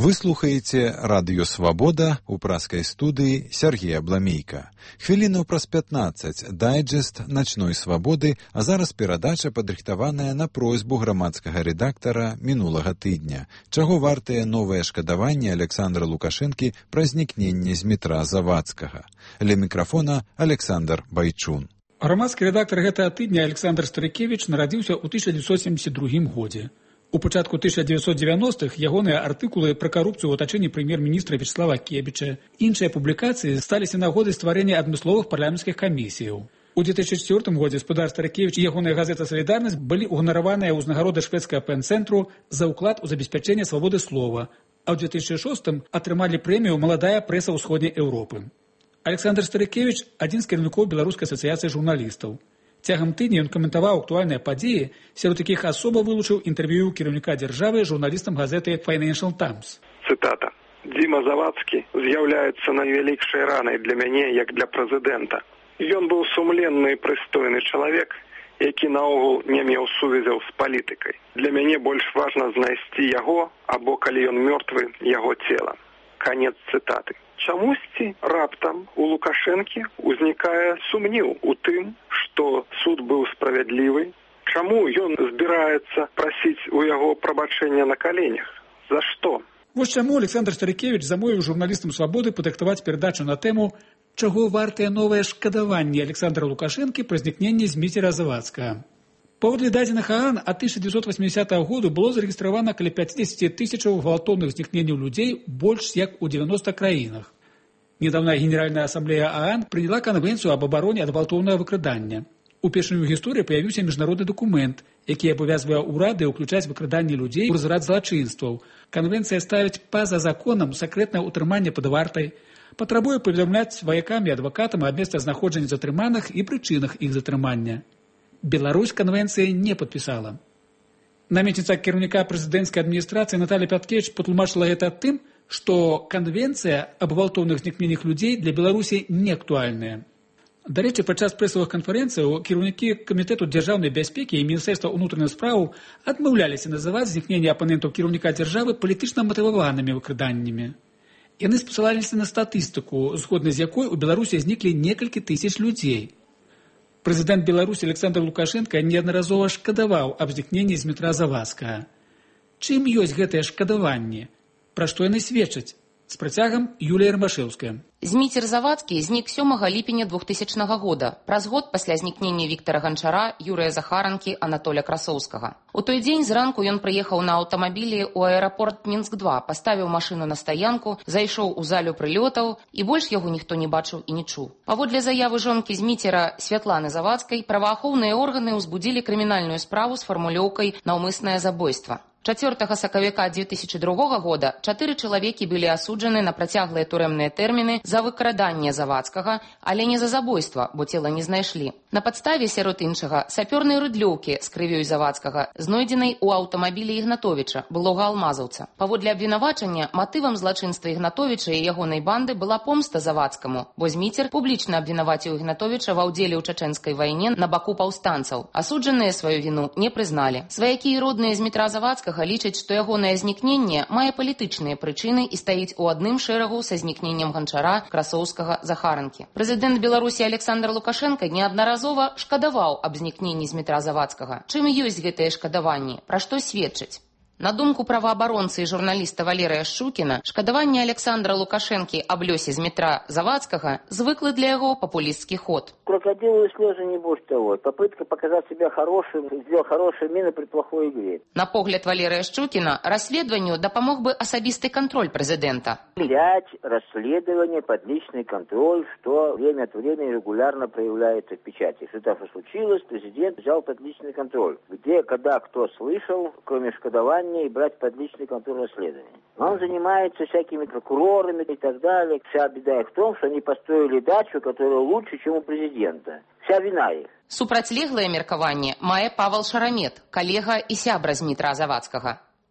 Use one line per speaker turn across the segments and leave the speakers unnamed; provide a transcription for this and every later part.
Вы слухаеце радыё «Свабода» у праскай студыі Сергея Бламейка. Хвілінаў праз 15 дайджест «Начной свабоды», а зараз перадача падрыхтаваная на просьбу грамадскага рэдактара мінулага тыдня. Чаго вартыя новыя шкадаванні Александра Лукашэнкі пра знікненне з метра Завадскага. Ля мікрафона Александр Байчун.
Грамадскі рэдактар гэтага тыдня Александр Старыкевіч нарадзіўся ў 1972 годзе. У пачатку 1990-х ягоныя артыкулы пра карупцыю ў атачэнні прэм'ер-міністра Вячеслава Кебіча, іншыя публікацыі сталіся нагодай стварэння адмысловых парламенцкіх камісіяў. У 2004 годзе спадар Старыкевіч і ягоная газета «Салідарнасць» былі ўганараваныя ўзнагароды шведскага пэн-цэнтру за ўклад у забеспячэнне свабоды слова, а ў 2006 атрымалі прэмію «Маладая прэса ўсходняй Еўропы». Александр Старыкевіч – адзін з кіраўнікоў Беларускай асацыяцыі журналістаў. Цягам тыдня ён каментаваў актуальныя падзеі, сярод якіх асоба вылучыў інтэрв'ю кіраўніка дзяржавы журналістам газеты Financial Times.
Цытата. «Дзіма Завадскі з'яўляецца найвялікшай ранай для мяне, як для прэзідэнта. Ён быў сумленны і прыстойны чалавек, які наогул не меў сувязяў з палітыкай. Для мяне больш важна знайсці яго, або, калі ён мёртвы, яго цела». Канец цытаты. Чамусьці раптам у Лукашэнкі узнікае сумнеў у тым, што суд быў справядлівы. Чаму ён збіраецца прасіць у яго прабачэння на каленях? За што?
Вось чаму Александр Старыкевіч замовіў журналістам «Свабоды» падрыхтаваць перадачу на тэму «Чаго вартыя новыя шкадаванні Александра Лукашэнкі пра знікненне з міцера Завадскага». Паводле дадзеных ААН ад 1980 году было зарэгістравана каля 50 тысячаў гвалтоўных знікненняў людзей больш як у 90 краінах. Недавно Генеральная ассамблея ААН приняла конвенцию об обороне от гвалтоўнага выкрадання. Упершыню ў гісторыі появіўся міжнародны документ, які абавязвае ўрады ўключаць выкраданне людзей у разрад злачынстваў. Конвенцыя ставіць па-за законам сакрэтнае ўтрыманне пад вартай, патрабуе паведамляць ваякам і адвакатам аб месцазнаходжанні затрыманых і прычынах іх затрымання. Беларусь конвенцыі не падпісала. Намесніца кіраўніка прэзідэнцкай адміністрацыі Наталья Пяткевіч патлумачыла гэта тым, што канвенцыя аб гвалтоўных знікненнях людзей для Беларусі не актуальная. Дарэчы, падчас прэсавых канферэнцыяў кіраўнікі камітэту дзяржаўнай бяспекі і Міністэрства ўнутраных спраў адмаўляліся называць знікненне апанентаў кіраўніка дзяржавы палітычна матываванымі выкраданнямі. Яны спасылаліся на статыстыку, згодна з якой у Беларусі зніклі некалькі тысяч людзей. Прэзідэнт Беларусі Александр Лукашенко неаднаразова шкадаваў аб знікненні з метра Завадскага. Чым ёсць гэтыя шкадаванні? Пра што яны сведчаць? З працягам Юлія Рамашэўская.
Зміцер Завадскі знік 7 ліпеня 2000 года, праз год пасля знікнення Віктара Ганчара, Юрыя Захаранкі, Анатоля Красоўскага. У той дзень зранку ён прыехаў на аўтамабілі ў аэрапорт Мінск-2, паставіў машыну на стаянку, зайшоў у залю прылётаў, і больш яго ніхто не бачыў і не чуў. Паводле заявы жонкі Зміцера Святланы Завадскай, праваахоўныя органы ўзбудзілі крымінальную справу з фармулёўкай «наўмыснае забойства». 4 сакавіка 2002 года 4 чалавекі былі асуджаны на працяглыя турэмныя тэрміны за выкраданне Завадскага, але не за забойства, бо цела не знайшлі. На падставе, сярод іншага, сапёрнай рыдлёўкі з крывёй Завадскага, знойдзенай у аўтамабілі Ігнатовіча, былога алмазаўца. Паводле абвінавачання, матывам злачынства Ігнатовіча і ягонай банды была помста Завадскаму, бо Зміцер публічна абвінаваціў Ігнатовіча ва ўдзеле ў чачэнскай вайне на баку паўстанцаў. Асуджаныя сваю віну не прызналі. Сваякі і родныя з метра Завадскага лічаць, што ягонае знікненне мае палітычныя прычыны і стаіць у адным шэрагу са знікненнем Ганчара, Красоўскага, Захаранкі. Прэзідэнт Беларусі Александр Лукашенко неаднаразова шкадаваў аб знікненні з метра Завадскага. Чым ёсць гэтыя шкадаванні? Пра што сведчаць? На думку праваабаронцы і журналіста Валерыя Шчукіна, шкадаванне Александра Лукашэнкі аб лёсе з метра Завадскага звыклы для яго папулістскі ход.
Крокодиловые слезы не больше того. Попытка показать себя хорошим, сделать хорошие мины при плохой игре.
На погляд Валерия Шчукина, расследованию допомог бы особистый контроль президента.
Взять расследование под личный контроль, что время от времени регулярно проявляется в печати. Что так случилось, президент взял под личный контроль. Где, когда, кто слышал, кроме шкодования, и брать под личный контроль расследования. Он занимается всякими прокурорами и так далее. Вся беда их в том, что они построили дачу, которая лучше, чем у президента. Вся вина их.
Супрацьлеглае меркаванне мае Павел Шарамет, калега і сябра Змітра Завадскага.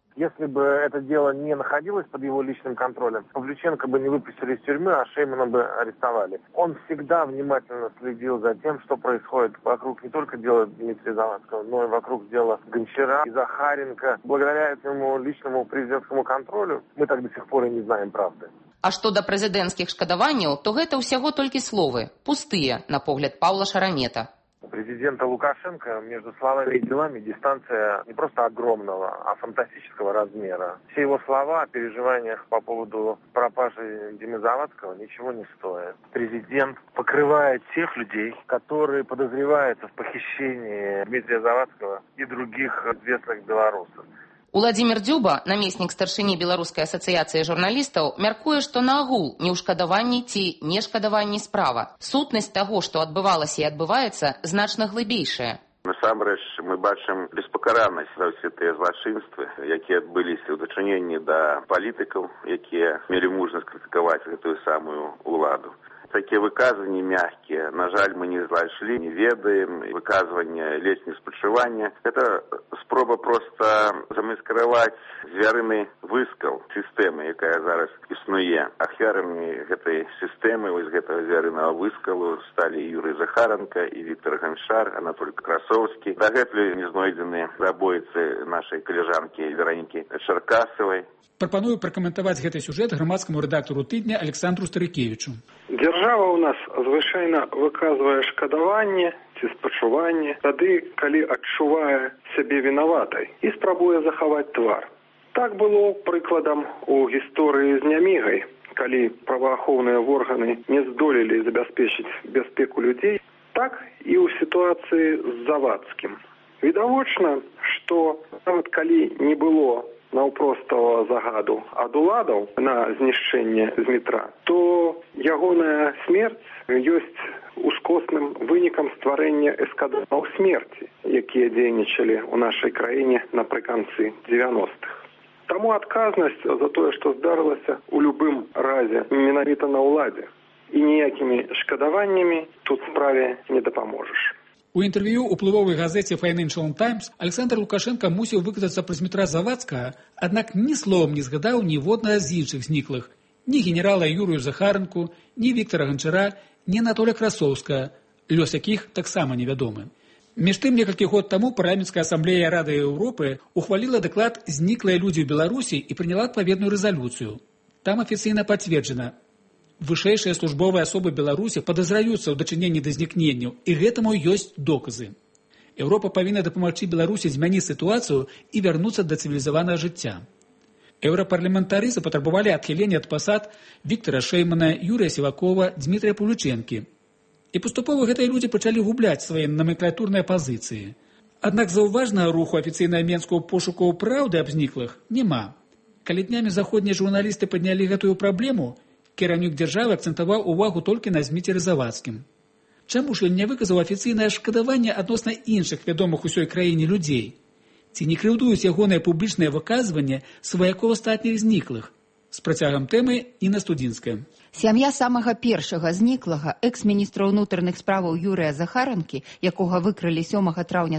Если бы это дело не находилось под его личным контролем, Павлюченко бы не выпустили из тюрьмы, а Шеймана бы арестовали. Он всегда внимательно следил за тем, что происходит вокруг не только дела Дмитрия Завадского, но и вокруг дела Гончара и Захаренко. Благодаря этому личному президентскому контролю мы так до сих пор и не знаем правды.
А што да прэзідэнцкіх шкадаванняў, то гэта ўсяго толькі словы, пустыя, на погляд Паўла Шарамета.
У президента Лукашенко между словами и делами дистанция не просто огромного, а фантастического размера. Все его слова о переживаниях по поводу пропажи Димы Завадского ничего не стоят. Президент покрывает тех людей, которые подозреваются в похищении Дмитрия Завадского и других известных белорусов.
Уладзімір Дзюба, намеснік старшыні Беларускай асацыяцыі журналістаў, мяркуе, што на агул не ў шкадаванні ці не шкадаванні справа. Сутнасць таго, што адбывалася і адбываецца, значна глыбейшая.
Насамрэч мы бачым беспакаранасць за ўсе тыя злачынствы, якія адбыліся ў дачыненні да палітыкаў, якія мелі мужнасць крытыкаваць гэтую самую уладу. Такие выказывания мягкие, на жаль, мы не знайшлі, не ведаем, выказывания ледзь не спачування. Это спроба просто замаскіраваць звярыны выскал сістэмы, якая зараз існуе. Ахвярамі гэтай сістэмы, вось гэтага звярынага выскалу сталі Юрый Захаранка і Віктор Ганчар, Анатоль Красоўскі. Дагэтуль не знойдзены забойцы нашай калежанкі Веронікі Чаркасавай.
Прапаную пракаментаваць гэты сюжэт грамадскаму рэдактару тыдня Александру Старыкевічу.
Дзяржава ў нас звычайна выказвае шкадаванне ці спачуванне тады, калі адчувае сябе вінаватай і спрабуе захаваць твар. Так было прыкладам у гісторыі з Нямігай, калі праваахоўныя органы не здолелі забяспечыць бяспеку людзей, так і ў сітуацыі з Завадскім. Відавочна, што нават калі не было наўпростага загаду ад уладаў на знішчэнне Змітра, то ягоная смерць ёсць ускосным вынікам стварэння эскадронаў смерці, якія дзейнічалі ў нашай краіне напрыканцы 90-х. Таму адказнасць за тое, што здарылася, у любым разе менавіта на ўладзе. І ніякімі шкадаваннямі тут справе не дапаможаш.
У інтэрв'ю ўплывовай газеце Financial Times Александр Лукашенко мусіў выказацца пра Дмітра Завадскага, аднак ні словам не згадаў ніводнага з іншых зніклых, ні генерала Юрію Захаранку, ні Віктора Ганчара, ні Анатоля Красоўскага, лёс якіх таксама невядомы. Між тым, некалькі год таму парламенцкая асамблея Рады Еўропы ухваліла даклад «Зніклыя людзі ў Беларусі» і прыняла адпаведную рэзалюцыю. Там афіцыйна пацверджана: вышэйшыя службовыя асобы Беларусі падазраюцца ў дачыненні да знікненняў, і гэтаму ёсць доказы. Еўропа павінна дапамагчы Беларусі змяніць сітуацыю і вярнуцца да цывілізаванага жыцця. Еўрапарламентары запатрабавалі адхілення ад пасад Віктора Шеймана, Юрыя Сівакова, Дмітрия Павлюченкі. І паступова гэтыя людзі пачалі губляць свае номенклатурныя пазіцыі. Аднак заўважнага руху афіцыйнага менскага пошуку праўды аб зніклых няма. Калі днямі заходнія журналісты паднялі гэтую праблему, кіраўнік дзяржавы акцэнтаваў увагу толькі на Зміцеры Завадскім. Чаму ж ён не выказаў афіцыйнае шкадаванне адносна іншых вядомых усёй краіне людзей? Ці не крыўдуюць ягоныя публічныя выказванні сваякоў астатніх зніклых? З працягам тэмы Інна Студзінская.
Сям'я самага першага зніклага, экс-міністра ўнутраных справаў Юрыя Захаранкі, якога выкрылі 7 траўня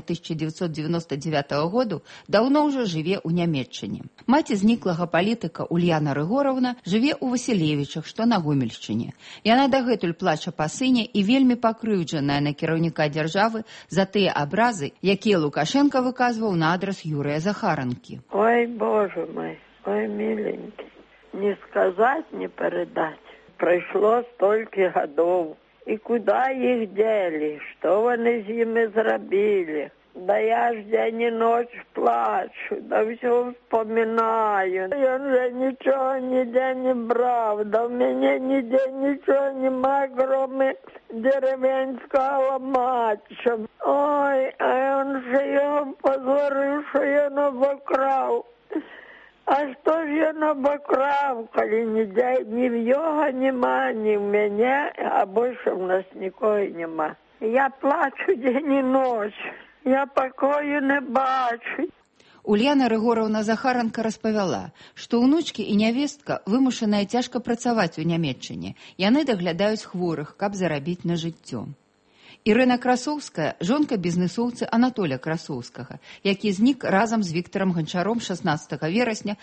1999 году, даўно ўжо жыве ў Нямецчыне. Маці зніклага палітыка Ульяна Рыгораўна жыве ў Васілевічах, што на Гомельшчыне. Яна дагэтуль плача па сыне і вельмі пакрыўджаная на кіраўніка дзяржавы за тыя абразы, якія Лукашенко выказваў на адрас Юрыя Захаранкі.
Ой, боже мой, ой, миленький, не сказать, не передать. Пройшло стільки годів. І куди їх діли? Що вони з ними зробили? Да я ж день і ніч плачу, да все вспоминаю. Я вже нічого ніде не брав, да в мене ніде нічого нема, кроме деревенського матча. Ой, а він же його позорив, що я обокрав. А што ж ён абакраў, калі ні в його нема, ні в мяне, а больше в нас нікого нема. Я плачу день і ноч, я пакою не бачу.
Ульяна Рыгораўна Захаранка распавяла, што ўнучкі і нявестка вымушаныя цяжка працаваць у Нямецчыне. Яны даглядаюць хворых, каб зарабіць на жыццё. Ірына Красоўская – жонка бізнесоўцы Анатоля Красоўскага, які знік разам з Віктарам Ганчаром 16 верасня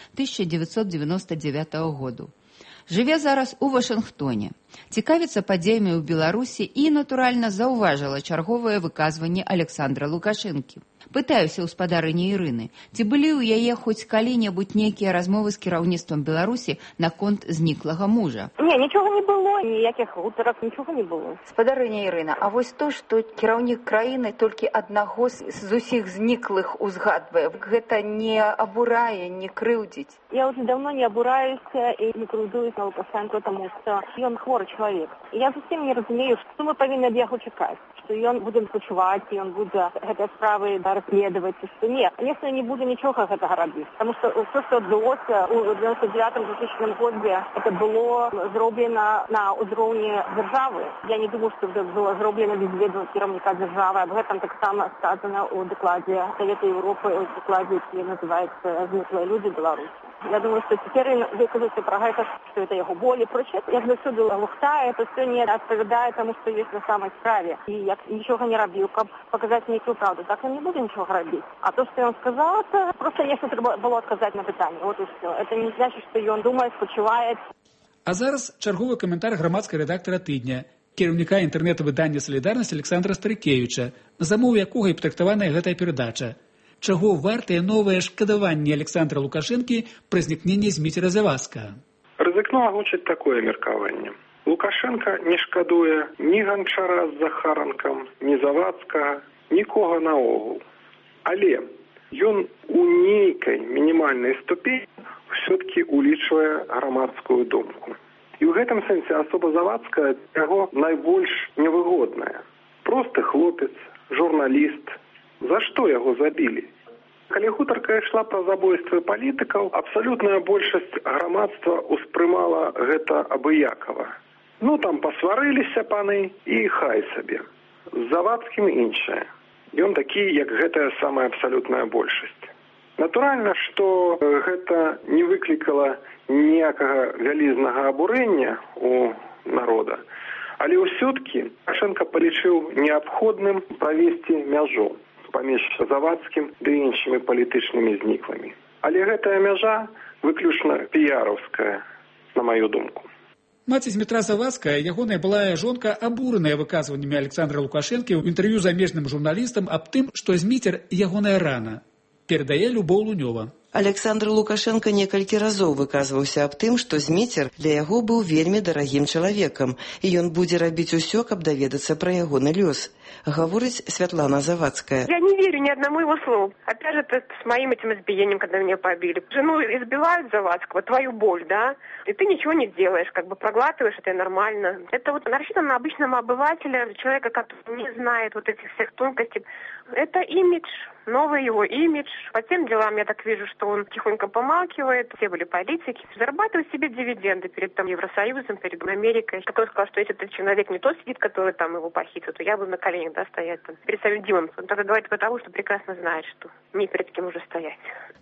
1999 году. Жыве зараз у Вашынгтоне. Цікавіцца падзеямі ў Беларусі і, натуральна, заўважыла чарговае выказванне Александра Лукашэнкі. Пытаюся ў спадарыні Ірыны, ці былі ў яе хоць калі-небудзь нейкія размовы з кіраўніцтвам Беларусі наконт зніклага мужа?
Не, нічога не было, ніякіх гутарак, нічога не было.
Спадарыня Ірына, а вось то, што кіраўнік краіны толькі аднаго з усіх зніклых узгадвае, гэта не абурае, не крыўдзіць?
Я уже давно не абураюся і не крыўдуюсь на Лукашенко, тому што ён хворы чалавек. Я зусім не разумею, што мы павінны ад яго чакаць, што ён будзе адпачываць, і ён будзе гэтыя справы расследаваць, што не. Конечно, не будзе нічога гэтага рабіць, тому што все, што адбылося ў 99-2000 годзе, это было зроблена на ўзроўні дзяржавы. Я не думаю, што гэта было зроблена без ведомства кіраўніка дзяржавы. Аб гэтым таксама сказана ў дакладзе Савета Еўропы, у дакладзе, які называецца «Зніклыя людзі Беларусі». Я думаю, что теперь выказаться про это, что это его боль и прочее. Я всюду лухтаю, это все не отповедает тому, что есть на самой справе. И я ничего не робил, как показать некую правду. Так я не буду ничего робить. А то, что он сказал, это просто если треба было отказать на питание. Вот и все. Это не значит, что он думает, спочивает.
А зараз чарговы каментар грамадскага рэдактара тыдня, кіраўніка інтэрнэт-выдання «Салідарнасць» Александра Старыкевіча, на замову якога і патрактаваная гэтая перадача. Чаго вартае новае шкадаванне Александра Лукашэнкі пры знікненні Зміцера Завадскага?
Рызыкну агучыць такое меркаванне. Лукашенко не шкадуе ні Ганчара з Захаранкам, ні Завадскага, нікога наогул. Але ён у нейкай мінімальнай ступені ўсё-таки улічвае грамадскую думку. І ў гэтым сэнсе асоба Завадская яго найбольш невыгодная. Просты хлопец, журналіст. За што яго забілі? Калі гутарка ішла пра забойствы палітыкаў, абсалютная большасць грамадства ўспрымала гэта абыякава. Ну, там пасварыліся паны і хай сабе. З Завадскім іншае. Ён такі, як гэтая самая абсалютная большасць. Натуральна, што гэта не выклікала ніякага вялізнага абурэння у народа, але ўсё-ткі Лукашенко палічыў неабходным правесці мяжу паміж Завадскім ды іншымі палітычнымі зніклымі. Але гэтая мяжа выключна піяраўская, на маю думку.
Маці Змітра Завадская, ягоная былая жонка, абураная выказваннямі Александра Лукашэнкі ў інтэрв'ю замежным журналістам аб тым, што Зміцер ягоная рана. Перадае Любоў Лунёва.
Александр Лукашенко некалькі разоў выказваўся аб тым, што Зміцер для яго быў вельмі дарагім чалавекам, і ён будзе рабіць усё, каб даведацца пра ягоны лёс. Говорит Светлана Завадская.
Я не верю ни одному его слову. Опять же, это с моим этим избиением, когда меня побили. Жену избивают Завадского, твою боль, да? И ты ничего не делаешь, как бы проглатываешь, это нормально. Это вот рассчитано на обычного обывателя, человека, который не знает вот этих всех тонкостей. Это имидж, новый его имидж. По тем делам я так вижу, что он тихонько помалкивает. Все были политики. Зарабатывают себе дивиденды перед там, Евросоюзом, перед Америкой. Который сказал, что если этот человек не тот сидит, который там его похитил, то я буду на коленях, да, стоять там, перед самим Димом. Он тогда говорит потому, что прекрасно знает, что не перед кем уже стоять.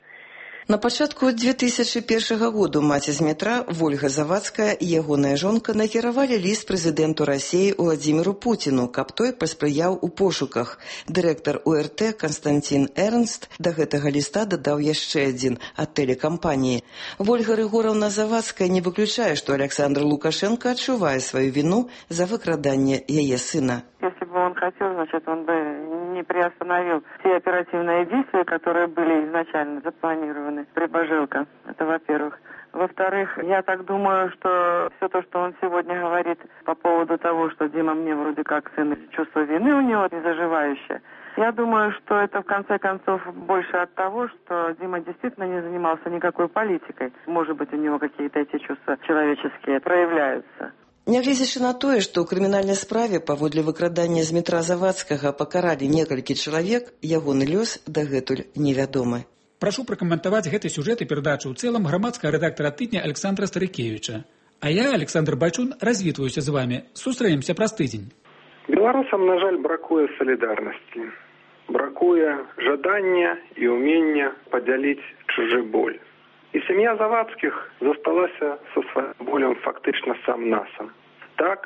На пачатку 2001 году маці Змітра, Вольга Завадская і ягоная жонка накіравалі ліст прэзідэнту Расіі Владзіміру Пуціну, каб той паспрыяў у пошуках. Дырэктар УРТ Константин Эрнст да гэтага ліста дадаў яшчэ адзін ад тэлекампаніі. Вольга Рыгораўна Завадская не выключае, што Александр Лукашенко адчувае сваю віну за выкраданне яе сына.
Если бы он хотел, значит, он бы не приостановил все оперативные действия, которые были изначально запланированы при Бажилко. Это во-первых. Во-вторых, я так думаю, что все то, что он сегодня говорит по поводу того, что Дима мне вроде как сын, чувство вины у него не заживающее, я думаю, что это в конце концов больше от того, что Дима действительно не занимался никакой политикой. Может быть, у него какие-то эти чувства человеческие проявляются.
Нягледзячы на тое, што ў крымінальнай справе паводле выкрадання Змітра Завадскага пакаралі некалькі чалавек, ягоны лёс дагэтуль невядомы.
Прашу пракаментаваць гэты сюжэт і перадачу ў цэлым грамадскага рэдактара тыдня Александра Старыкевіча. А я, Александр Бальчун, развітваюся з вамі. Сустрэемся праз тыдзень.
Беларусам, на жаль, бракуе салідарнасці. Бракуе жадання і ўмення падзяліць чужы боль. І сям'я Завадскіх засталася са сваім болем фактычна сам-насам. Так,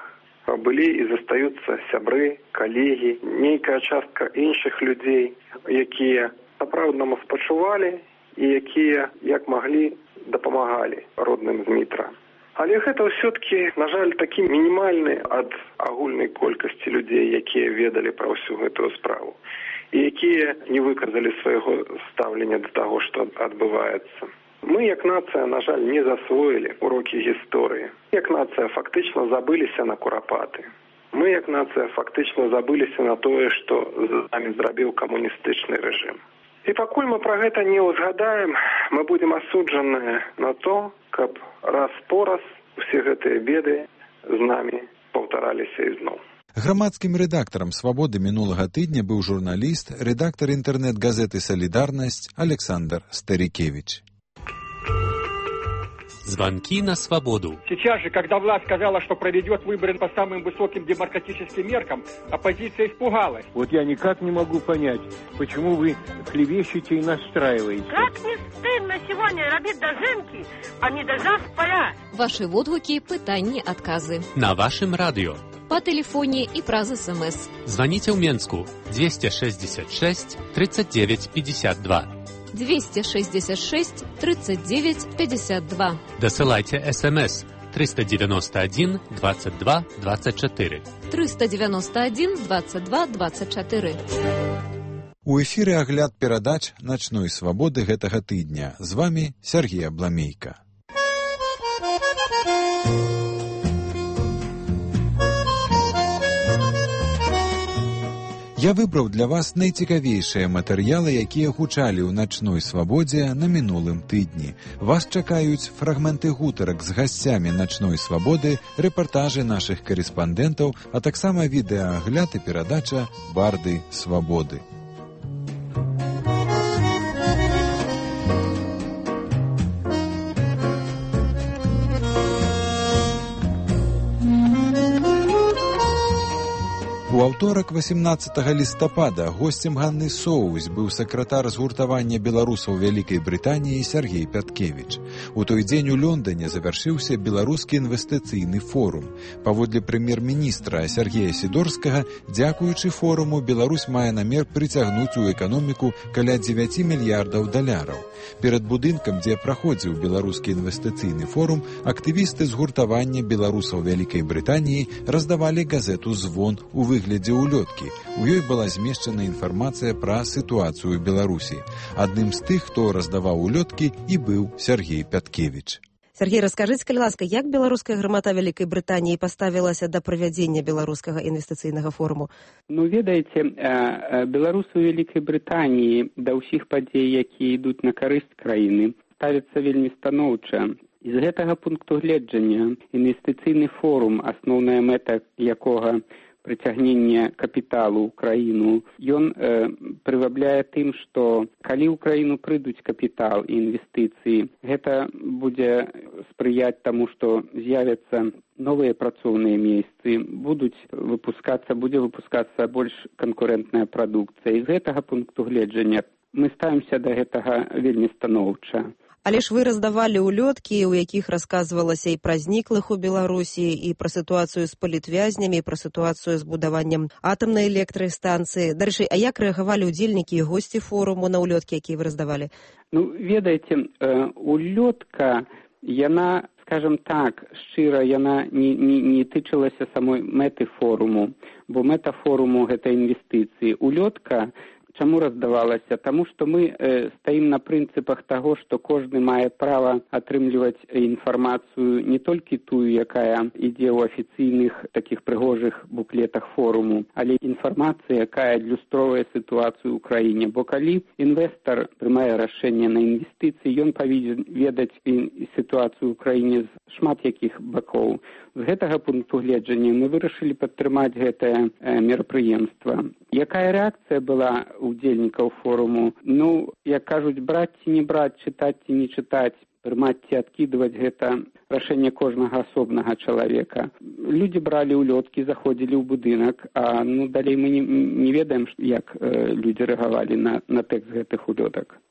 былі і застаюцца сябры, калегі, нейкая частка іншых людзей, якія сапраўднаму спачувалі і якія, як маглі, дапамагалі родным Змітра. Але гэта ўсё-ткі, на жаль, такі мінімальны ад агульнай колькасці людзей, якія ведалі пра ўсю гэтую справу і якія не выказалі свайго стаўлення да таго, што адбываецца. Мы, як нацыя, на жаль, не засвоілі урокі гісторыі. Як нацыя фактычна забыліся на курапаты. Мы, як нацыя, фактычна забыліся на тое, што з намі зрабіў камуністычны рэжым. І пакуль мы пра гэта не ўзгадаем, мы будзем асуджаныя на то, каб раз-пораз усе гэтыя беды з намі паўтараліся ізноў.
Грамадскім рэдактарам «Свабоды» мінулага тыдня быў журналіст, рэдактар інтэрнэт-газеты «Солидарность» Александр Старикевич.
Звонки на свободу.
Сейчас же, когда власть сказала, что проведет выборы по самым высоким демократическим меркам, оппозиция испугалась.
Вот я никак не могу понять, почему вы клевещете и настраиваете.
Как не стыдно сегодня робить дожинки, а не дожав поля.
Ваши отгуки, пытания, отказы.
На вашем радио.
По телефоне и праз СМС.
Звоните в Менску 266 39 52.
266 39 52.
Досылайте СМС 391 22 24.
391 22 24.
У эфіры агляд перадач «Начной свабоды» гэтага тыдня. З вами Сергей Абламейка. Я выбраў для вас найцікавейшыя матэрыялы, якія гучалі ў «Начной свабодзе» на мінулым тыдні. Вас чакаюць фрагменты гутарак з гасцямі «Начной свабоды», рэпартажы нашых карэспандэнтаў, а таксама відэаагляд і перадача «Барды свабоды». У аўторак 18 лістапада госцем Ганны Соўвось быў сакратар згуртавання беларусаў Вялікай Брытаніі Сергей Пяткевіч. У той дзень у Лондане завяршыўся беларускі інвестыцыйны форум. Паводле прэм'ер-міністра Сергея Сідорскага, дзякуючы форуму, Беларусь мае намер прыцягнуць у эканоміку каля 9 мільярдаў даляраў. Перад будынкам, дзе праходзіў беларускі інвестыцыйны форум, актывісты згуртавання беларусаў Вялікай Брытаніі раздавалі газету «Звон» у выглядзе улёткі. У ёй была змешчана інфармацыя пра сітуацыю Беларусі. Адным з тых, хто раздаваў улёткі, і быў Сергей Пяткевіч.
Сергей, раскажыце, калі ласка, як беларуская грамада Вялікай Брытаніі паставілася да правядзення беларускага інвестыцыйнага форуму?
Ну, ведаеце, беларусы ў Вялікай Брытаніі да ўсіх падзей, якія ідуць на карысць краіны, ставяцца вельмі станоўча. І з гэтага пункту гледжання інвестыцыйны форум, асноўная мэта якога прыцягнення капіталу ў краіну, ён прывабляе тым, што калі ў краіну прыйдуць капітал і інвестыцыі, гэта будзе спрыяць таму, што з'явяцца новыя працоўныя месцы, будзе выпускацца больш канкурэнтная прадукцыя. І з гэтага пункту гледжання мы ставімся да гэтага вельмі станоўча.
Але ж вы раздавалі улёткі, у якіх расказвалася і пра зніклых у Беларусі, і пра сітуацыю з палітвязнямі, і пра сітуацыю з будаваннем атамнай электрастанцыі. Дарэчы, а як рэагавалі ўдзельнікі і госці форуму на улёткі, якія вы раздавалі?
Ну, ведаеце, улётка, яна, скажем так, шчыра, яна не тычылася самой мэты форуму, бо мэта форуму – гэта інвестыцыі. Улётка чаму раздавалася? Таму што мы стаім на прынцыпах таго, што кожны мае права атрымліваць інфармацыю не толькі тую, якая ідзе ў афіцыйных такіх прыгожых буклетах форуму, але інфармацыя, якая адлюстроўвае сітуацыю ў краіне. Бо калі інвестар прымае рашэнне на інвестыцыі, ён павінен ведаць сітуацыю ў краіне з шмат якіх бакоў. З гэтага пункту гледжання мы вырашылі падтрымаць гэтае мерапрыемства. Якая рэакцыя была удзельнікаў форуму? Ну, як кажуць, браць ці не браць, чытаць ці не чытаць, прымаць ці адкідваць, гэта рашэнне кожнага асобнага чалавека. Людзі бралі улёткі, заходзілі ў будынак, а далей мы не ведаем, як людзі рэагавалі на тэкст гэтых улётак.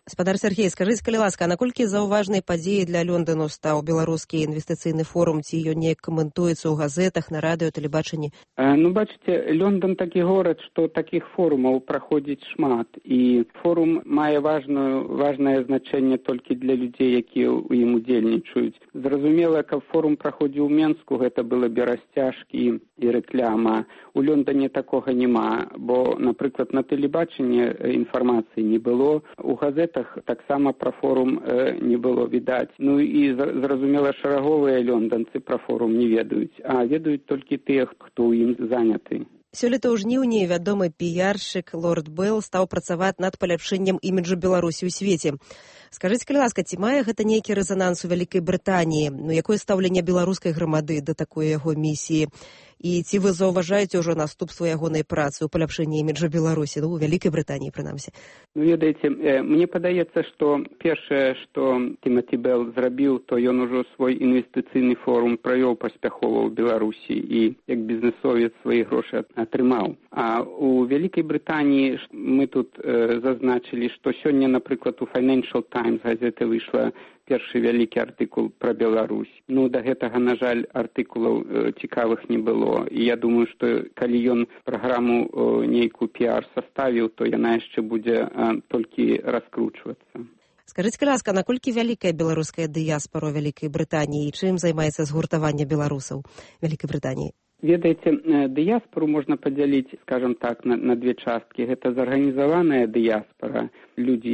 Спадар Сергей, скажыце, калі ласка, а наколькі заўважнай падзеяй для Лёндану стаў беларускі інвестыцыйны форум, ці ён неяк каментуецца ў газетах, на радыё, тэлебачанні?
Ну, бачыце, Лёндан такі горад, што такіх форумаў праходзіць шмат, і форум мае важнае значэнне толькі для людзей, якія ў ім удзельнічаюць. Зразумела, каб форум праходзіў у Менску, гэта было б расцяжкі і рэкляма. У Лёндане такога няма, бо, напрыклад, на тэлебачанні інфармацыі не было, у газетах таксама пра форум не было відаць. Ну і зразумела, шараговыя лёнданцы пра форум не ведаюць, а ведаюць толькі тыя, хто ў ім заняты.
Сёлета ў жніўні вядомы піяршчык Лорд Белл стаў працаваць над паляпшэннем іміджу Беларусі ў свеце. Скажыце, калі ласка, ці мае гэта нейкі рэзананс у Вялікай Брытаніі? Ну, якое стаўленне беларускай грамады да такой яго місіі? І ці вы заўважаеце ўжо наступства ягонай працы ў паляпшэнні іміджа Беларусі, ну, у Вялікай Брытаніі, прынамсі?
Ну, ведаеце, мне падаецца, што першае, што Тимоті Белл зрабіў, то ён ужо свой інвестыцыйны форум правёў паспяхова ў Беларусі і як бізнесовец свае грошы атрымаў. А у Вялікай Брытаніі мы тут зазначылі, што сёння, напрыклад, у Financial Times газеты выйшла першы вялікі артыкул пра Беларусь. Ну, да гэтага, на жаль, артыкулаў цікавых не было. І я думаю, што калі ён праграму нейкую піар саставіў, то яна яшчэ будзе толькі раскручвацца.
Скажыце, калі ласка, наколькі вялікая беларуская дыяспара ў Вялікай Брытаніі і чым займаецца згуртаванне беларусаў Вялікай Брытаніі?
Ведаеце, дыяспору можна падзяліць, скажам так, на две часткі. Гэта зарганізаваная дыяспора, людзі,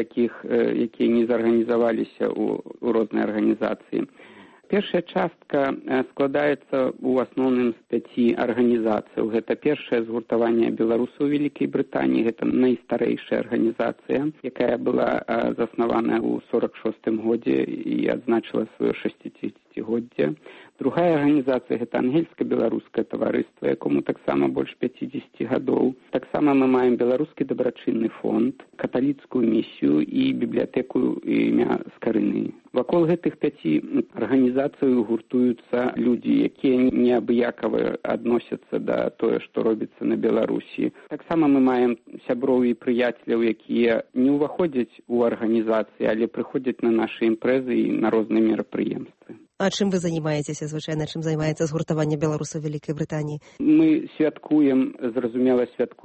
якія не зарганізаваліся ў розныя арганізацыі. Першая частка складаецца ў асноўным з 5 арганізацыяў. Гэта першае згуртаванне беларусаў у Вялікай Брытаніі, гэта найстарэйшая арганізацыя, якая была заснаваная ў 46-м годзе і адзначыла сваё 60-годдзе. Другая арганізацыя – гэта ангельска-беларускае таварыства, якому таксама больш 50 гадоў. Таксама мы маем беларускі дабрачынны фонд, каталіцкую місію і бібліятэку імя Скарыны. Вакол гэтых 5 арганізацый гуртуюцца людзі, якія неабыякава адносяцца да тое, што робіцца на Беларусі. Таксама мы маем сяброў і прыяцеляў, якія не ўваходзяць у арганізацыі, але прыходзяць на нашы імпрэзы і на розныя мерапрыемствы.
А чым вы займаецеся, звычайна, чым займаецца згуртаванне беларусаў Вялікай Брытаніі?
Мы святкуем, зразумела,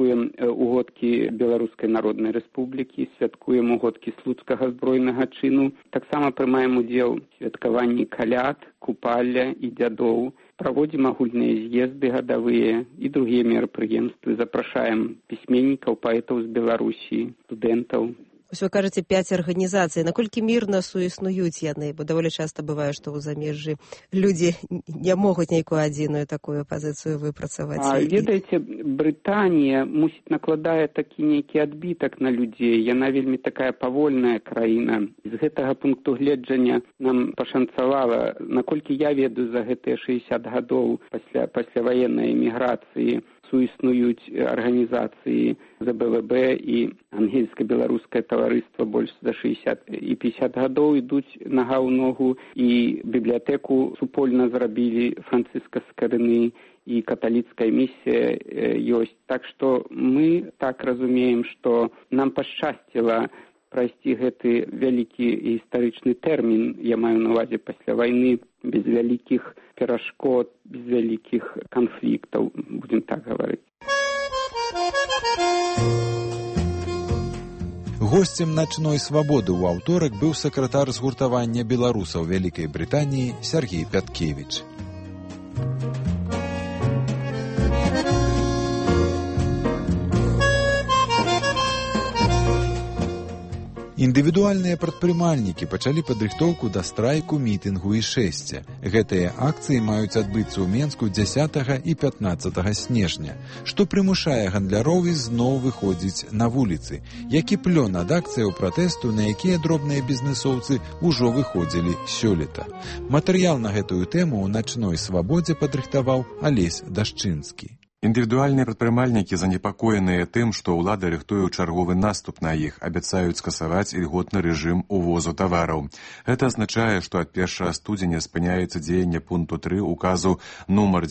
угодкі Беларускай Народнай Рэспублікі, святкуем угодкі Слуцкага збройнага чыну, таксама прымаем удзел у святкаванні каляд, купалля і дзядоў, праводзім агульныя з'езды гадавыя і другія мерапрыемствы, запрашаем пісьменнікаў, паэтаў з Беларусі, студэнтаў.
Вы кажаце 5 арганізацый. Наколькі мірна суіснуюць яны? Бо даволі часта бывае, што ў замежжы людзі не могуць нейкую адзіную такую пазіцыю выпрацаваць.
Ведаеце, Брытанія мусіць накладае такі нейкі адбітак на людзей. Яна вельмі такая павольная краіна. З гэтага пункту гледжання нам пашанцавала, наколькі я ведаю за гэтыя 60 гадоў пасля ваеннай эміграцыі, суіснуюць арганізацыі ЗБВБ і ангельска-беларускае таварыства больш за 60 і 50 гадоў ідуць нага ў ногу, і бібліятэку супольна зрабілі Францыска Скарыны, і каталіцкая місія ёсць. Так што мы так разумеем, што нам пашчасціла прайсці гэты вялікі гістарычны тэрмін, я маю на ўвазе пасля вайны, без вялікіх перашкод, без вялікіх канфліктаў, будзем так гаварыць.
Госцем начной свабоды ў аўторак быў сакратар згуртавання беларусаў Вялікай Брытаніі Сяргей Пяткевіч. Індывідуальныя прадпрымальнікі пачалі падрыхтоўку да страйку, мітынгу і шэсця. Гэтыя акцыі маюць адбыцца ў Менску 10 і 15 снежня, што прымушае гандляроў ізноў выходзіць на вуліцы, які плён ад акцыяў пратэсту, на якія дробныя бізнесоўцы ўжо выходзілі сёлета. Матэрыял на гэтую тэму ў начной свабодзе падрыхтаваў Алесь Дашчынскі.
Індывідуальныя прадпрымальнікі занепакоеныя тым, што ўлада рыхтуе чарговы наступ на іх, абяцаюць скасаваць ільготны рэжым увозу тавараў. Гэта азначае, што ад 1 студзеня спыняецца дзеянне пункту 3 указу нумар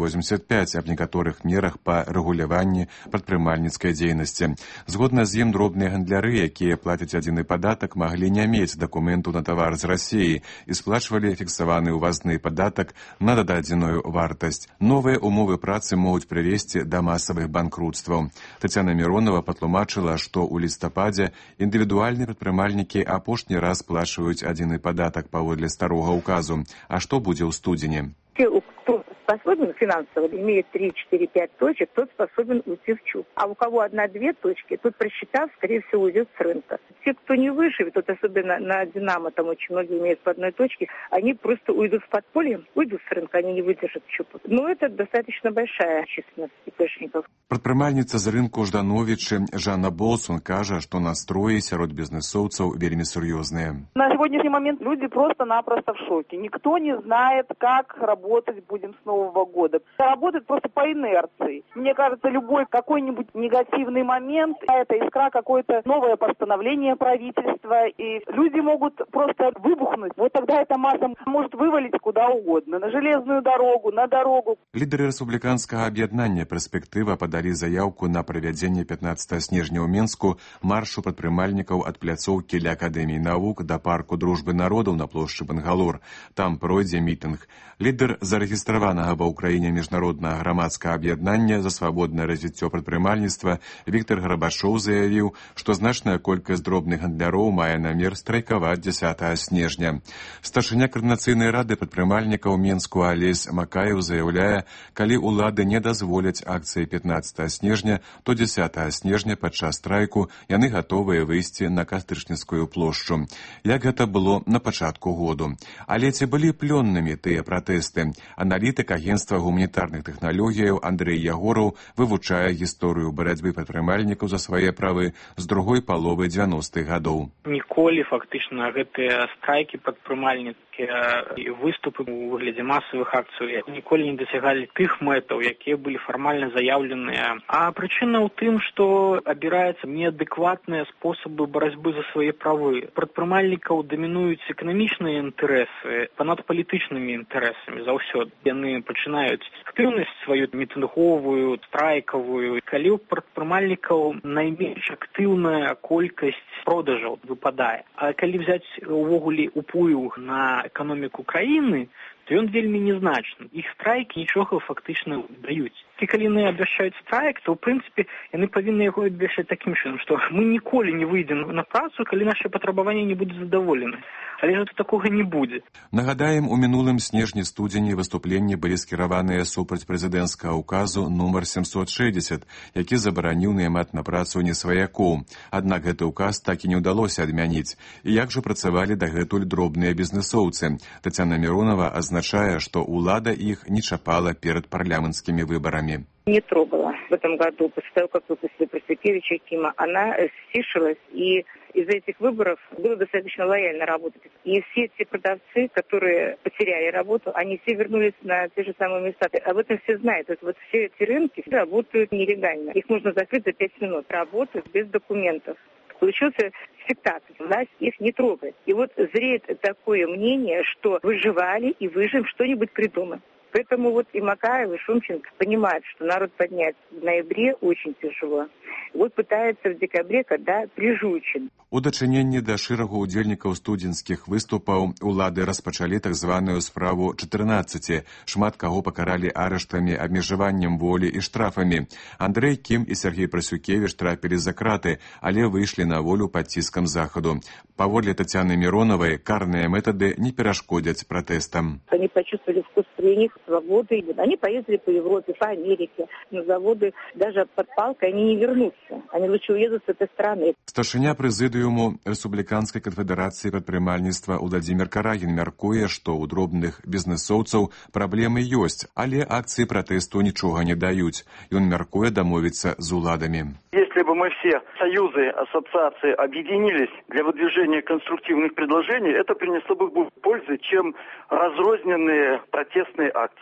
285 аб некаторых мерах па рэгуляванні прадпрымальніцкай дзейнасці. Згодна з ім дробныя гандляры, якія плацяць адзіны падатак, маглі не мець дакументу на тавар з Расіі і сплачвалі фіксаваны ўвазны падатак на дададзеную вартасць. Новыя умовы працы могуць прывесці да масавых банкрутстваў. Тацяна Міронова патлумачыла, што ў лістападзе індывідуальныя прадпрымальнікі апошні раз сплачваюць адзіны падатак паводле старога ўказу. А што будзе ў студзені?
Кто способен финансово, имеет 3, 4, 5 точек, тот способен уйти в ЧУП. А у кого 1-2 точки, тот, просчитав, скорее всего, уйдет с рынка. Те, кто не выживет, вот особенно на «Динамо», там очень многие имеют по 1 точке, они просто уйдут в подполье, уйдут с рынка, они не выдержат ЧУП. Но это достаточно большая численность ИПшников.
Прадпрымальніца з рынку Ждановічы Жанна Болсун кажа, што настроі сярод бізнесоўцаў вельмі сур'ёзныя.
На сегодняшний момент люди просто-напросто в шоке. Никто не знает, как работать будем с Нового года. Работает просто по инерции. Мне кажется, любой какой-нибудь негативный момент, это искра какое-то новое постановление правительства, и люди могут просто выбухнуть. Вот тогда эта масса может вывалить куда угодно. На железную дорогу, на дорогу.
Лідары рэспубліканскага аб'яднання «Перспектыва» падалі заяўку на правядзенне 15 снежня ў Менску маршу прадпрымальнікаў ад пляцоўкі ля Акадэміі навук да парку дружбы народаў на плошчы Бангалор. Там пройдзе мітынг. Лідар зарэгістраванага ва ўкраіне міжнароднага грамадскага аб'яднання за свабоднае развіццё прадпрымальніцтва Віктор Гарбашоў заявіў, што значная колькасць дробных гандляроў мае намер страйкаваць 10 снежня. Старшыня каардынацыйнай рады прадпрымальнікаў Менску Алесь Макаеў заяўляе, калі ўлады не дазволяць акцыі 15 снежня, то 10 снежня падчас страйку яны гатовыя выйсці на Кастрычніцкую плошчу, як гэта было на пачатку году. Але ці былі плённымі тыя пратэсты? Аналітык агенцтва гуманітарных тэхналогіяў Андрэй Ягораў вывучае гісторыю барацьбы прадпрымальнікаў за свае правы з другой паловы 90-х гадоў.
Ніколі фактычна гэтыя страйкі прадпрымальніцкія і выступы ў выглядзе масавых акцый ніколі не дасягалі тых мэтаў, якія былі фармальна заяўленыя. А прычына ў тым, што абіраецца неадэкватныя спосабы барацьбы за свае правы. Прадпрымальнікаў дамінуюць эканамічныя інтарэсы панад палітычнымі інтарэсамі заўсёды. Яны пачынаюць актыўнасць сваю мітынговую, страйкавую. Калі ў прадпрымальнікаў найменш актыўная колькасць продажаў выпадае. А калі взяць увогуле уплыў на эканоміку краіны, то ён вельмі незначны. Іх страйкі нічога фактычна даюць. І калі яны абвяшчаюць страйк, то, ў прынцыпе, яны павінны яго абвяшчаць такім чынам, што мы ніколі не выйдзем на працу, калі наша патрабаванне не будзе задаволены. Але ж такога не будзе.
Нагадаем, у мінулым снежні-студзені выступленні былі скіраваныя супраць прэзідэнцкага ўказу нумар 760, які забараніў наймаць на працу несваякоў. Аднак гэты ўказ так і не ўдалося адмяніць. І як жа працавалі дагэтуль дробныя бізнесоўцы? Тацяна Міронова азначае, што ўлада іх не чапала перад парламенцкімі выбарамі.
Не трогала. В этом году, после того, как выпустили Просвекевича Кима, она стишилась, и из-за этих выборов было достаточно лояльно работать. И все те продавцы, которые потеряли работу, они все вернулись на те же самые места. Об этом все знают. То есть вот все эти рынки работают нелегально. Их можно закрыть за 5 минут. Работают без документов. Получился спектакль. Власть их не трогает. И вот зреет такое мнение, что выживали и выживем, что-нибудь придумаем. Поэтому вот и Макаев, и Шумченко понимают, что народ поднять в ноябре очень тяжело. Вот пытаются в декабре, когда прижучен.
У дачыненні да шэрагу ўдзельнікаў студзенскіх выступаў улады распачалі так званую справу 14. Шмат каго пакаралі арыштамі, абмежаваннем волі і штрафамі. Андрэй Кім і Сергей Прасюкевіч трапілі за краты, але выйшлі на волю пад ціскам захаду. Паводле Тацяны Міронавай, карныя метады не перашкодзяць пратэстам.
Они почувствовали вкус трених, свободы. Они поездили по Европе, по Америке. На заводы даже под палкой они не вернутся. Они лучше уедут с этой страны.
Старшыня прэзідыуму Рэспубліканскай канфедэрацыі прадпрымальніцтва Уладзімір Карагін мяркуе, што ў дробных бізнесоўцаў праблемы ёсць, але акцыі пратэсту нічога не даюць. Ён мяркуе дамовіцца з уладамі.
Если бы мы все союзы, ассоциации объединились для выдвижения конструктивных предложений, это принесло бы больше пользы, чем разрозненные протестные акции.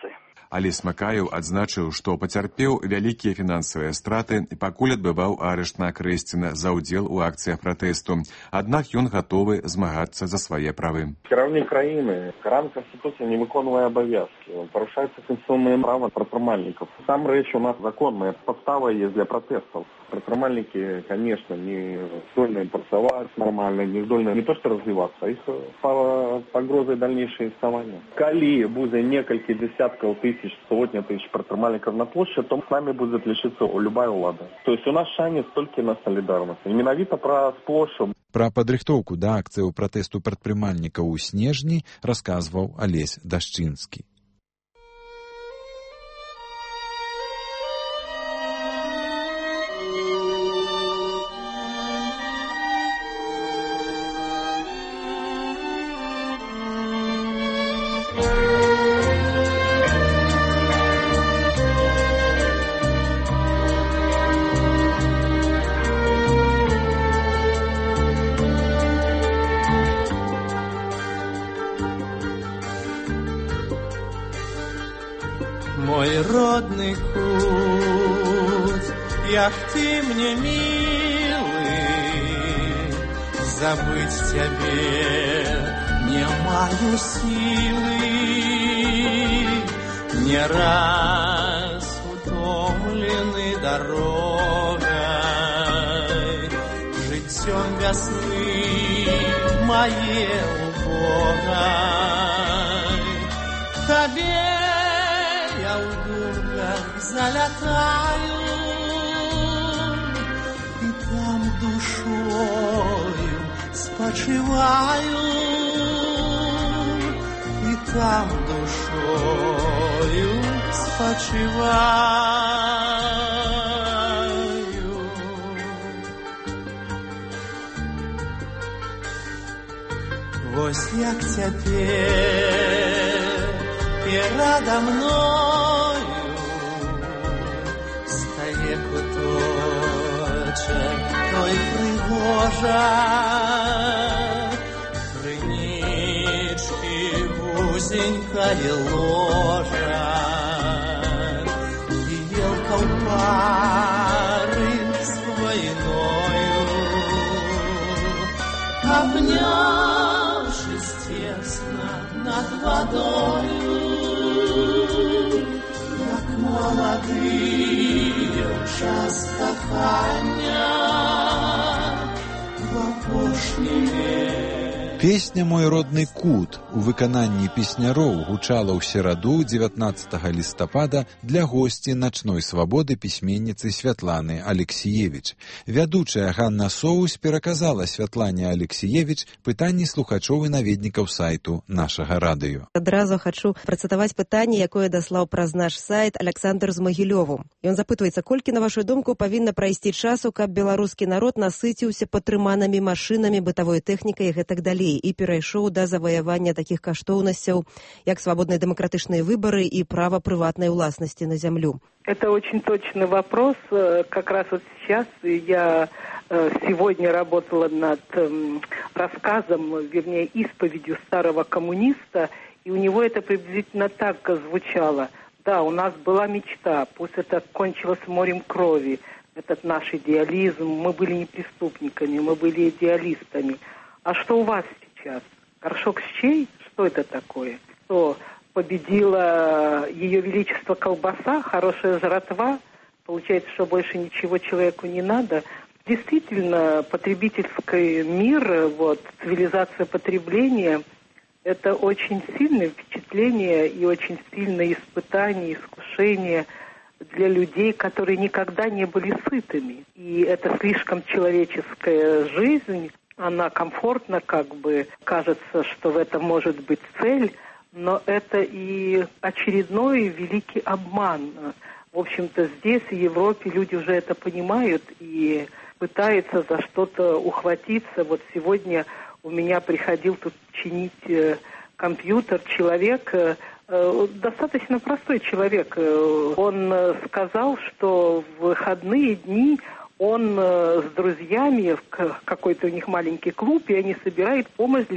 Алесь Макаеў адзначыў, што пацярпеў вялікія фінансавыя страты і пакуль адбываў арышт на Акрэсціна за ўдзел у акцыях пратэсту. Аднак ён гатовы змагацца за свае правы.
Кіраўнік краіны, гарант Конституцыі не выконвае абавязкі. Парушаецца канстытуцыйнае права прадпрымальнікаў. Сам рэч у нас законная, падстава есть для пратэстаў. Прадпрымальнікі, конечно, не здольны працаваць нормально, не здольны не то што развівацца, а іх пагрозай дальнейшае існавання. Калі будзе некалькі десяткаў тысяч, сотня тысяч прадпрымальнікаў на плошчы, то с нами будет лишиться любая ўлада. То есть у нас шанец толькі на солідарнасць. І менавіта пра плошчу.
Пра падрыхтоўку да акцыяў пратэсту прадпрымальнікаў у снежні расказваў Алесь Дашчынскі.
Мой родный путь, як ты мне милый, забыть тебе не маю силы. Не раз утомлены дорогой, житьем весны моей убогой. Тебе я в дургах залетаю, и там душою спочиваю, и там душою спочиваю. Вось як теперь передо мною стає куточок той пригожа, кринички вузенькая ложа, и елка у пары с войною, обнявшись тесно над водою, як молодые в час кохання в апошні век.
Песня «Мой родны кут» у выкананні песняроў гучала ў сераду 19 лістапада для госці начной свабоды пісьменніцы Святланы Алексіевіч. Вядучая Ганна Соус пераказала Святлане Алексіевіч пытанні слухачоў і наведнікаў сайту нашага радыё.
Адразу хачу працытаваць пытанне, якое даслаў праз наш сайт Александр з Магілёву. Ён запытваецца, колькі, на вашу думку, павінна прайсці часу, каб беларускі народ насыціўся патрыманымі машынамі, бытавой тэхнікай і гэтак далей, і перайшоў да заваявання такіх каштоўнасцяў, як свабодныя дэмакратычныя выбары і права прыватнай уласнасці на зямлю?
Это очень точный вопрос. Как раз вот сейчас я сегодня работала над рассказом, вернее, исповедью старого коммуниста, и у него это приблизительно так звучало. Да, у нас была мечта, пусть это кончилось морем крови, этот наш идеализм, мы были не преступниками, мы были идеалистами. А что у вас сейчас? Горшок щей? Что это такое? Что победила Ее Величество колбаса, хорошая жратва? Получается, что больше ничего человеку не надо? Действительно, потребительский мир, вот, цивилизация потребления – это очень сильное впечатление и очень сильное испытание, искушение для людей, которые никогда не были сытыми. И это слишком человеческая жизнь. Она комфортна, как бы кажется, что в этом может быть цель, но это и очередной великий обман. В общем-то, здесь, в Европе, люди уже это понимают и пытаются за что-то ухватиться. Вот сегодня у меня приходил тут чинить компьютер человек, достаточно простой человек. Он сказал, что в выходные дни он с друзьями, в какой-то у них маленький клуб, и они собирают помощь для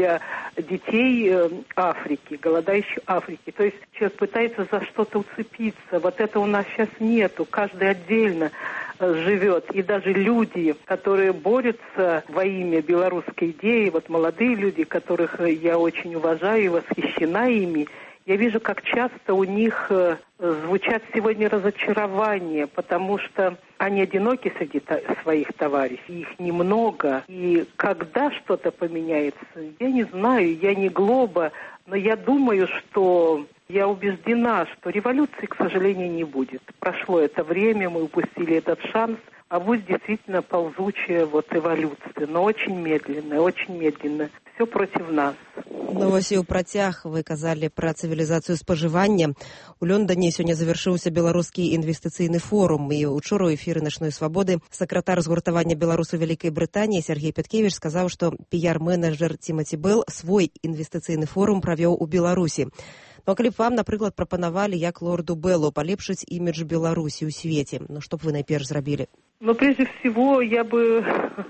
детей Африки, голодающей Африки. То есть человек пытается за что-то уцепиться. Вот это у нас сейчас нету. Каждый отдельно живет. И даже люди, которые борются во имя белорусской идеи, вот молодые люди, которых я очень уважаю и восхищена ими, я вижу, как часто у них звучат сегодня разочарования, потому что они одиноки среди своих товарищей, их немного. И когда что-то поменяется, я не знаю, я не глоба, но я думаю, что я убеждена, что революции, к сожалению, не будет. Прошло это время, мы упустили этот шанс, а будет действительно ползучая эволюция, но очень медленно. Все против нас.
Ну, вось і ў працяг вы казалі пра цывілізацыю спажывання. У Лондоне сёння завяршыўся беларускі інвестыцыйны форум, і учора ў эфіры «Начной свабоды» сакратар згуртавання беларусаў Вялікай Брытаніі Сергей Пяткевіч сказаў, што піяр-менеджер Тимати Белл свой інвестыцыйны форум правёў у Беларусі. Ну, а калі б вам, напрыклад, прапанавалі, як лорду Беллу, палепшыць імідж Беларусі ў свеце, ну, што б вы найперш зрабілі?
Ну, прежде всего, я бы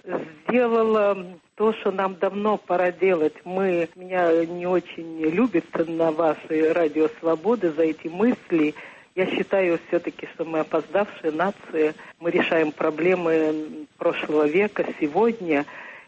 сделала то, что нам давно пора делать. Меня не очень любят на вашей радио «Свободы» за эти мысли. Я считаю все-таки, что мы опоздавшая нация. Мы решаем проблемы прошлого века, сегодня.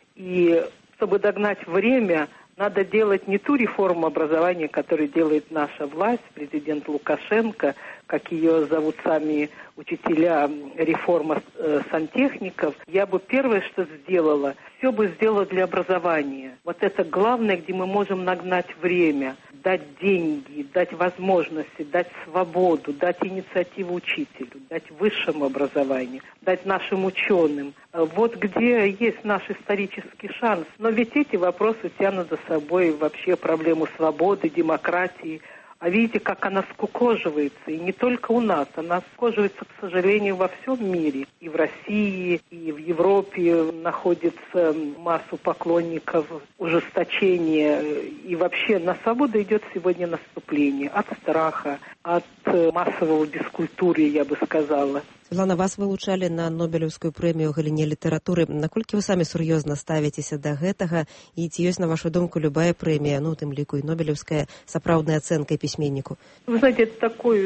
И чтобы догнать время, надо делать не ту реформу образования, которую делает наша власть, президент Лукашенко, как ее зовут сами учителя, реформа сантехников. Я бы первое, что сделала, все бы сделала для образования. Вот это главное, где мы можем нагнать время, дать деньги, дать возможности, дать свободу, дать инициативу учителю, дать высшему образованию, дать нашим ученым. Вот где есть наш исторический шанс. Но ведь эти вопросы тянут за собой вообще проблему свободы, демократии. А видите, как она скукоживается, и не только у нас, она скукоживается, к сожалению, во всем мире. И в России, и в Европе находится массу поклонников ужесточения. И вообще на свободу идет сегодня наступление от страха, от массового бескультурья, я бы сказала.
Святлана, вас вылучалі на Нобелевскую прэмію ў галіне літаратуры. Наколькі вы самі сур'ёзна ставіцеся да гэтага? І ці ёсць, на вашу думку, любая прэмія, ну, у тым ліку і Нобелевская, сапраўднай ацэнкай пісьменніку?
Вы знаете, это такой,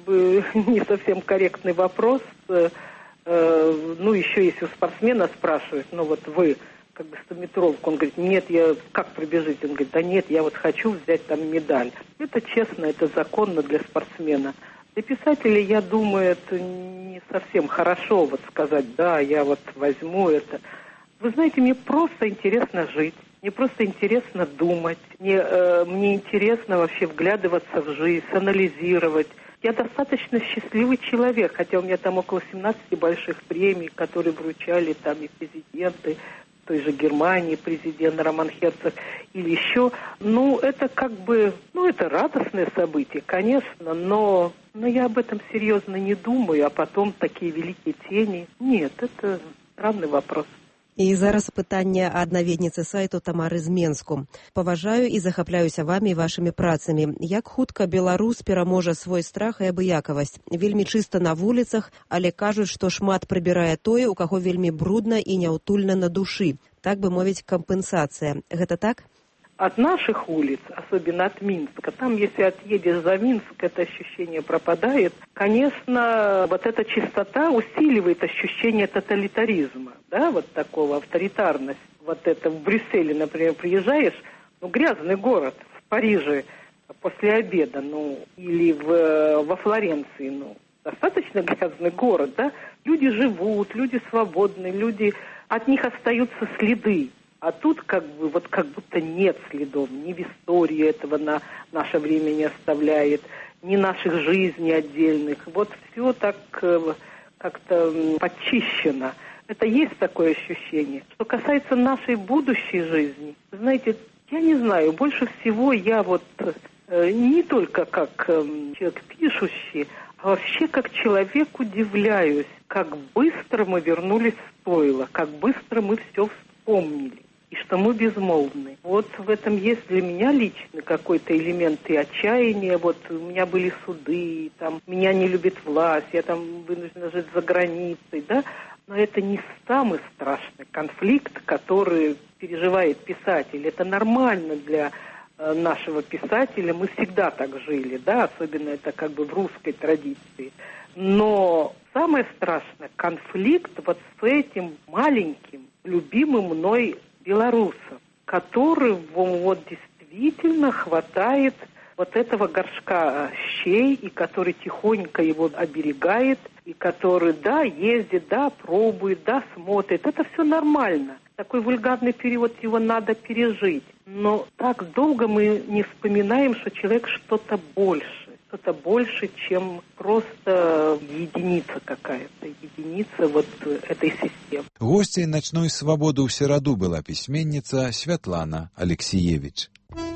не совсем корректный вопрос. Ну, еще если у спортсмена спрашивают, вы, 100-метровку, он говорит, нет, как пробежите? Он говорит, да нет, я хочу взять там медаль. Это честно, это законно для спортсмена. Для писателей, я думаю, это не совсем хорошо сказать, да, я возьму это. Вы знаете, мне просто интересно жить, мне просто интересно думать, мне интересно вообще вглядываться в жизнь, анализировать. Я достаточно счастливый человек, хотя у меня там около 17 больших премий, которые вручали там и президенты, той же Германии, президент Роман Херцог, или еще. Это это радостное событие, конечно, но я об этом серьезно не думаю, а потом такие великие тени. Нет, это странный вопрос.
І зараз пытанне ад наведніцы сайту Тамары з Менску. Паважаю і захапляюся вамі і вашымі працамі. Як хутка беларус пераможа свой страх і абыякавасць? Вельмі чыста на вуліцах, але кажуць, што шмат прыбірае тое, у каго вельмі брудна і няўтульна на душы. Так бы мовіць, кампенсацыя. Гэта так?
От наших улиц, особенно от Минска, там, если отъедешь за Минск, это ощущение пропадает. Конечно, эта чистота усиливает ощущение тоталитаризма, да, такого авторитарности. Это в Брюсселе, например, приезжаешь, грязный город, в Париже после обеда, или во Флоренции, достаточно грязный город, да. Люди живут, люди свободны, от них остаются следы. А тут как будто нет следов, ни в истории этого наше время не оставляет, ни наших жизней отдельных. Все так как-то подчищено. Это есть такое ощущение. Что касается нашей будущей жизни, знаете, я не знаю, больше всего я не только как человек пишущий, а вообще как человек удивляюсь, как быстро мы вернулись в стойло, как быстро мы все вспомнили. И что мы безмолвны. В этом есть для меня лично какой-то элемент и отчаяния. У меня были суды, меня не любит власть, я вынуждена жить за границей, да. Но это не самый страшный конфликт, который переживает писатель. Это нормально для нашего писателя. Мы всегда так жили, да, особенно это как бы в русской традиции. Но самое страшное – конфликт вот с этим маленьким, любимым мной белорусом, которого вот действительно хватает вот этого горшка щей, и который тихонько его оберегает, и который, да, ездит, да, пробует, да, смотрит. Это все нормально. Такой вульгарный период, его надо пережить. Но так долго мы не вспоминаем, что человек что-то больше, чем просто единица какая-то, единица вот этой системы.
Гостьей «Ночной свободы» ў сераду была пісьменніца Святлана Алексіевіч.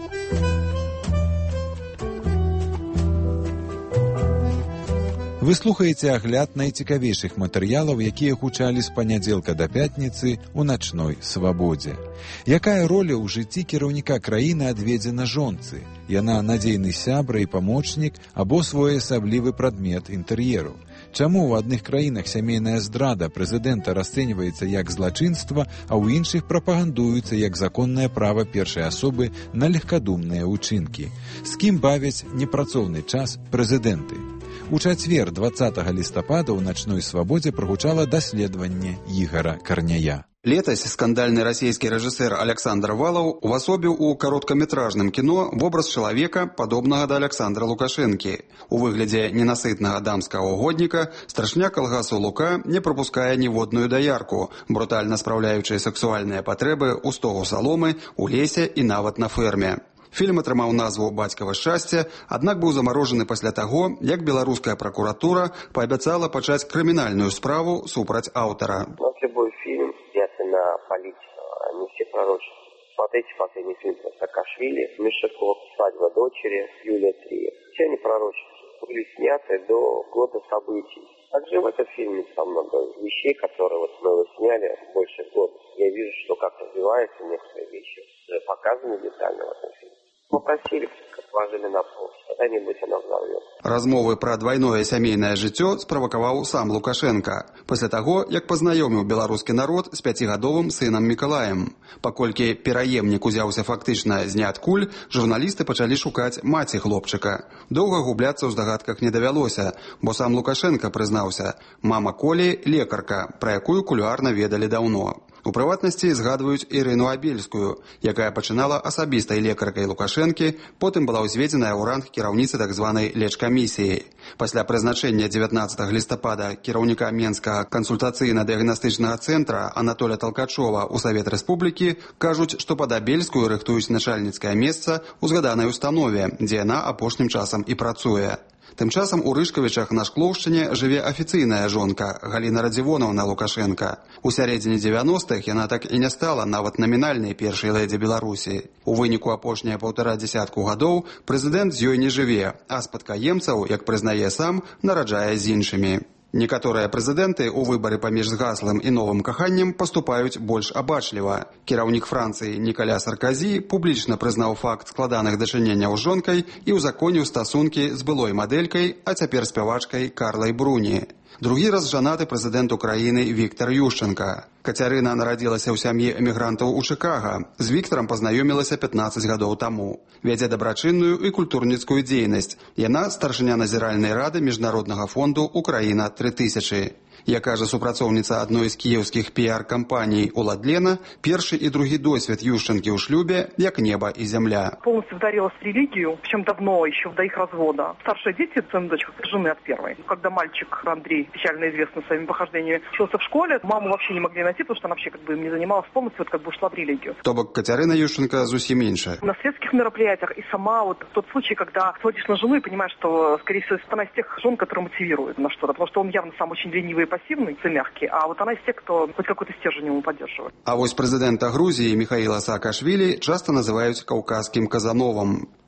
Вы слухаеце агляд найцікавейшых матэрыялаў, якія гучалі з панядзелка да пятніцы ў «Начной свабодзе». Якая роля ў жыцці кіраўніка краіны адведзена жонцы? Яна надзейны сябра і памочнік або своеасаблівы прадмет інтэр'еру? Чаму ў адных краінах сямейная здрада прэзідэнта расцэньваецца як злачынства, а ў іншых прапагандуецца як законнае права першай асобы на легкадумныя ўчынкі? З кім бавяць непрацоўны час прэзідэнты? У чацвер 20 лістапада ў «Начной свабодзе» прагучала даследаванне Ігара Карняя.
Летась скандальны расійскі рэжысэр Александр Валаў увасобіў у кароткаметражным кіно вобраз чалавека, падобнага да Александра Лукашэнкі. У выглядзе ненасытнага дамскага угодніка страшня калгасу Лука не прапускае ніводную даярку, брутальна спраўляючы сексуальныя патрэбы ў стогу саломы, у лесе і нават на ферме. Фільм атрымаў назву «Бацькава шчасце», аднак быў замарожаны пасля таго, як беларуская пракуратура паабяцала пачаць крымінальную справу супраць аўтара.
У нас любой фильм, снятый на политику, они все пророчат. Смотрите последний фильм про Саакашвили, Мишаков, «Свадьба дочери», Юлия 3. Все они пророчат, были сняты до года событий. Также в этом фильме там много вещей, которые вот мы его сняли больше года. Я вижу, что как развиваются некоторые вещи, уже показаны детально в этом фильме. Попросили, как положили на пол, когда-нибудь она взорвет.
Размовы пра двайное сямейнае жыццё справакаваў сам Лукашенко, пасля таго, як пазнаёміў беларускі народ з 5гадовым сынам Мікалаем. Паколькі пераемнік узяўся фактычна з ніадкуль, журналісты пачалі шукаць маці хлопчыка. Доўга губляцца ў здагадках не давялося, бо сам Лукашенко прызнаўся: мама Колі – лекарка, пра якую кулуарна ведалі даўно. У прыватнасці згадваюць Ірыну Абельскую, якая пачынала асабістай лекаркай Лукашэнкі, потым была ўзведзеная ў ранг кіраўніцы так званай лечкамісіі. Пасля прызначэння 19 лістапада кіраўніка Менскага кансультацыйна-дыягнастычнага цэнтра Анатоля Толкачова ў Савет Рэспублікі кажуць, што пад Абельскую рыхтуюць начальніцкае месца ў згаданай установе, дзе яна апошнім часам і працуе. Тым часам у Рышкавічах на Шклоўшчыне жыве афіцыйная жонка Галіна Радзівонаўна Лукашенка. У сярэдзіне 90-х яна так і не стала нават намінальнай першай лэдзі Беларусі. У выніку апошнія 1,5 дзесятку гадоў прэзідэнт з ёй не жыве, а спадкаемцаў, як прызнае сам, нараджае з іншымі. Некаторыя прэзідэнты ў выбары паміж згаслым і новым каханнем паступаюць больш абачліва. Кіраўнік Францыі Нікаля Сарказі публічна прызнаў факт складаных дачыненняў з жонкай і ўзаконіў стасункі з былой мадэлькай, а цяпер спявачкай Карлай Бруні. Другі раз жанаты прэзідэнт Украіны Віктар Ющенка. Кацярына нарадзілася ў сям'і эмігрантаў у Чыкага. З Віктарам пазнаёмілася 15 гадоў таму. Вядзе дабрачынную і культурніцкую дзейнасць. Яна старшыня назіральнай рады міжнароднага фонду «Украіна 3000». Як кажа супрацоўніца адной з кіеўскіх піар-кампаній Уладлена, першы і другі досвед Ющенкі ў шлюбе як неба і зямля.
Полностью вдарилась в религию, причем давно, еще до их развода. Старшие дети, сын и дочь, жены от первой. Когда мальчик Андрей, печально известный своими похождениями, учился в школе, маму вообще не могли найти, потому что она вообще как бы им не занималась полностью, вот как бы ушла в религию.
То бок Кацярына Ющенка зусім інша.
На светских мероприятиях и сама вот тот случай, когда смотришь на жену и понимаешь, что, скорее всего, она из тех жен, которые мотивируют на что-то, потому что он явно сам очень ленивый и пассивный, мягкий, а вот она из тех, кто хоть какой-то стержень ему поддерживает.
А вось прэзідэнта Грузіі Міхаіла Саакашвілі часта называюць каўказскім Казановым.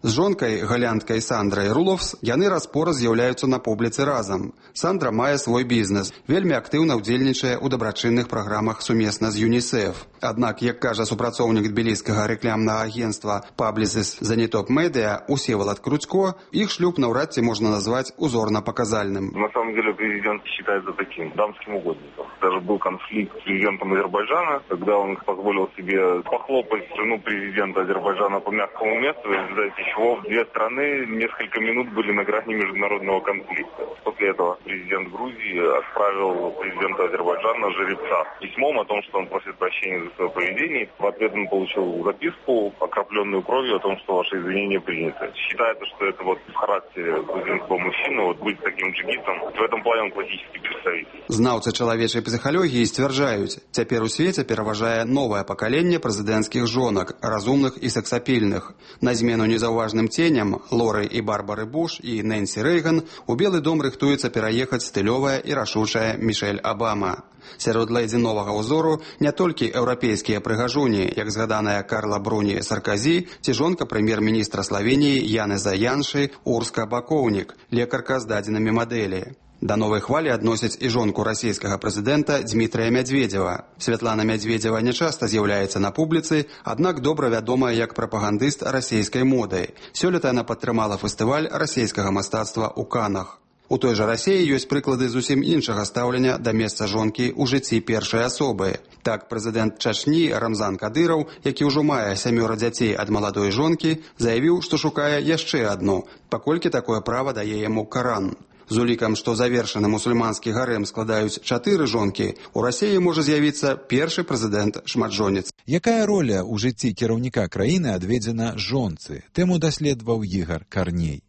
З жонкай, галянткай Сандрай Руловс, яны раз-пораз з'яўляюцца на публіцы разам. Сандра мае свой бізнес, вельмі актыўна ўдзельнічае ў дабрачынных праграмах сумесна з ЮНІСЕФ. Аднак, як кажа супрацоўнік тбіліскага рэкламнага агенцтва Publicis Zenitop Media Усевалад Крутько, іх шлюб наўрад ці можна назваць узорна-показальным.
На самом деле президент считается таким дамским угодником. Даже был конфликт с президентом Азербайджана, когда он позволил себе похлопать жену президента Азербайджана по мягкому месту, в результате чего две страны несколько минут были на грани международного конфликта. После этого президент Грузии отправил президенту Азербайджана жеребца письмом о том, что он просит прощения за свое поведение. В ответ он получил записку, окропленную кровью, о том, что ваши извинения приняты. Считается, что это вот в характере грузинского мужчины, вот быть таким джигитом. В этом плане он классический представитель.
Знаўцы чалавечай псіхалогіі сцвярджаюць, цяпер у свеце пераважае новае пакаленне прэзідэнцкіх жонак, разумных і сексапільных. На змену незаўважным ценям Лоры і Барбары Буш і Нэнсі Рэйган у Белы дом рыхтуецца пераехаць стылёвая і рашучая Мішэль Абама. Сярод лэдзі новага ўзору не толькі еўрапейскія прыгажуні, як згаданая Карла Бруні Сарказі ці жонка прэм'ер-міністра Славеніі Янеза Яншы Урска Бакоўнік, лекарка з дадзенымі мадэлі. Да новай хвалі адносяць і жонку расійскага прэзідэнта Дзмітрыя Мядзведзева. Святлана Мядзведзева нячаста з'яўляецца на публіцы, аднак добра вядомая як прапагандыст расійскай моды. Сёлета яна падтрымала фестываль расійскага мастацтва ў Канах. У той жа Расіі ёсць прыклады зусім іншага стаўлення да месца жонкі ў жыцці першай асобы. Так, прэзідэнт Чачні Рамзан Кадыраў, які ўжо мае 7 дзяцей ад маладой жонкі, заявіў, што шукае яшчэ адну, паколькі такое права дае яму Каран. З улікам, што завершаны мусульманскі гарэм складаюць 4 жонкі, у Расіі можа з'явіцца першы прэзідэнт шматжонец.
Якая роля ў жыцці кіраўніка краіны адведзена жонцы? Тэму даследаваў Ігар Карней.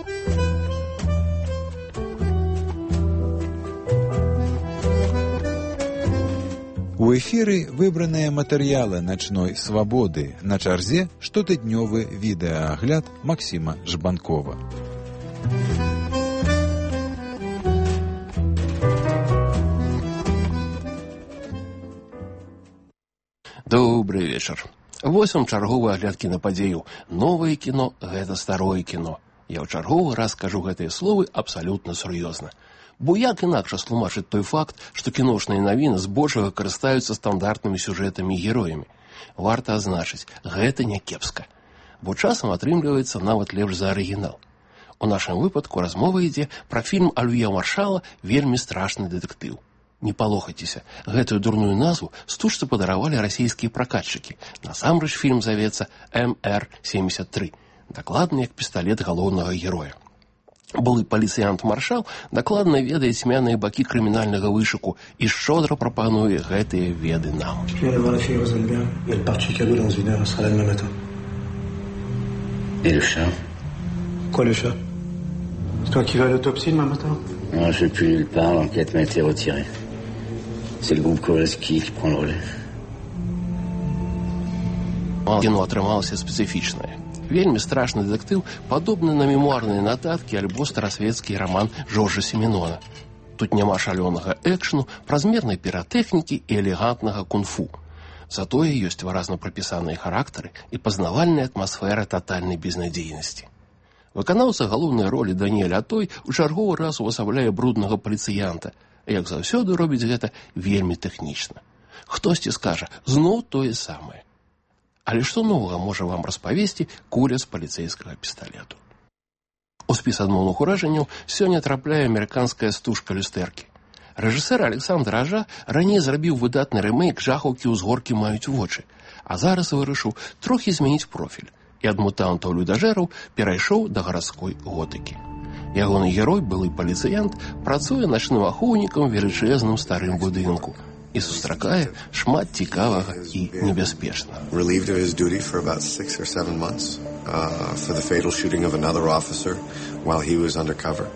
У эфіры выбраныя матэрыялы начной свабоды. На чарзе штотыднёвы відэаагляд Максіма Жбанкова.
Добрый вечар. Вось вам чарговы агляд кінападзеяў. Новае кіно – гэта старое кіно. Я ў чарговы раз кажу гэтыя словы абсалютна сур'ёзна. Бо як інакш растлумачыць той факт, што кіношныя навіны збольшага карыстаюцца стандартнымі сюжэтамі і героямі? Варта азначыць, гэта не кепска. Бо часам атрымліваецца нават лепш за арыгінал. У нашым выпадку размова ідзе пра фільм Алье Маршала «Вельмі страшны дэтэктыў». Не палохайцеся, гэтую дурную назву стужцы падаравалі расійскія пракатчыкі. Насамрэч фільм завецца МР-73, дакладна як пісталет галоўнага героя. Былы паліцыянт Маршал дакладна ведае цьмяныя бакі крымінальнага вышуку і шчодра прапануе гэтыя веды нам.
Et le chat?
Quoi le chat? C'est toi qui vas à l'autopsie demain matin?
Non, je ne vais plus nulle part, l'enquête m'a été retirée. C'est le groupe Kowalski qui prend le relais.
Кіно атрымалася спецыфічнае. Вельмі страшны дэтэктыў падобны на мемуарныя нататкі альбо старасвецкі раман Жоржа Семенона. Тут няма шалёнага экшну, празмернай піратэхнікі і элегантнага кунг-фу. Затое ёсць выразна прапісаныя характары і пазнавальная атмасфера татальнай безнадзейнасці. Выканаўца галоўнай ролі Даніэль Атой у чарговы раз увасабляе бруднага паліцыянта, як заўсёды робіць гэта вельмі тэхнічна. Хтосьці скажа, зноў тое самае. Але што новага можа вам распавесці куля з паліцэйскага пісталету? У спіс адмоўных уражанняў сёння трапляе амерыканская стужка люстэркі. Рэжысэр Александр Ажа раней зрабіў выдатны рэмейк жахаўкі «Узгоркі маюць вочы», а зараз вырашыў трохі змяніць профіль і ад мутантаў-людажэраў перайшоў да гарадской готыкі. Ягоны герой, былы паліцыянт, працуе начным ахоўнікам у велічэзным старым будынку і сустракае шмат цікавага і небяспечнага.
Relieved of his duty for about 6 or 7 months for the fatal shooting of another officer while he was undercover.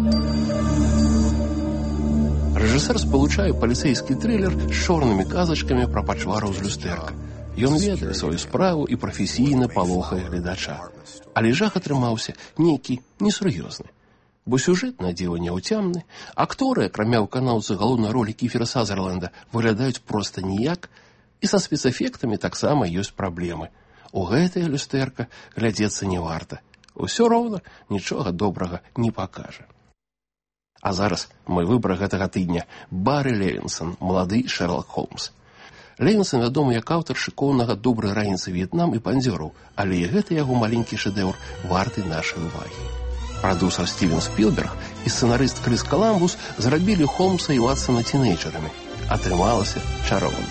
Рэжысэр спалучае паліцэйскі трылер з чорнымі казачкамі пра пачвараў з люстэрка. Ён ведае сваю справу і прафесійна палохае гледача. Але жах атрымаўся нейкі несур'ёзны. Бо сюжэт на дзіва няўцямны, акторы, акрамя выканаўцы галоўнай ролі Кіфера Сазерленда, выглядаюць проста ніяк, і са спецэфектамі таксама ёсць праблемы. у гэтае люстэрка глядзецца не варта. Усё роўна нічога добрага не пакажа. А зараз мой выбар гэтага тыдня – Бары Левінсон, малады Шерлок Холмс. Левінсон вядомы як аўтар шыкоўнага «Добрай раніцы, В'етнам» і «Пандзёраў», але і гэты яго маленькі шэдэўр варты нашай увагі. Прадюсер Стівен Спілберг і сцэнарыст Крыс Каламбус зрабілі Холмса і Ватсона тінейджерамі. Атрымалася чароўна.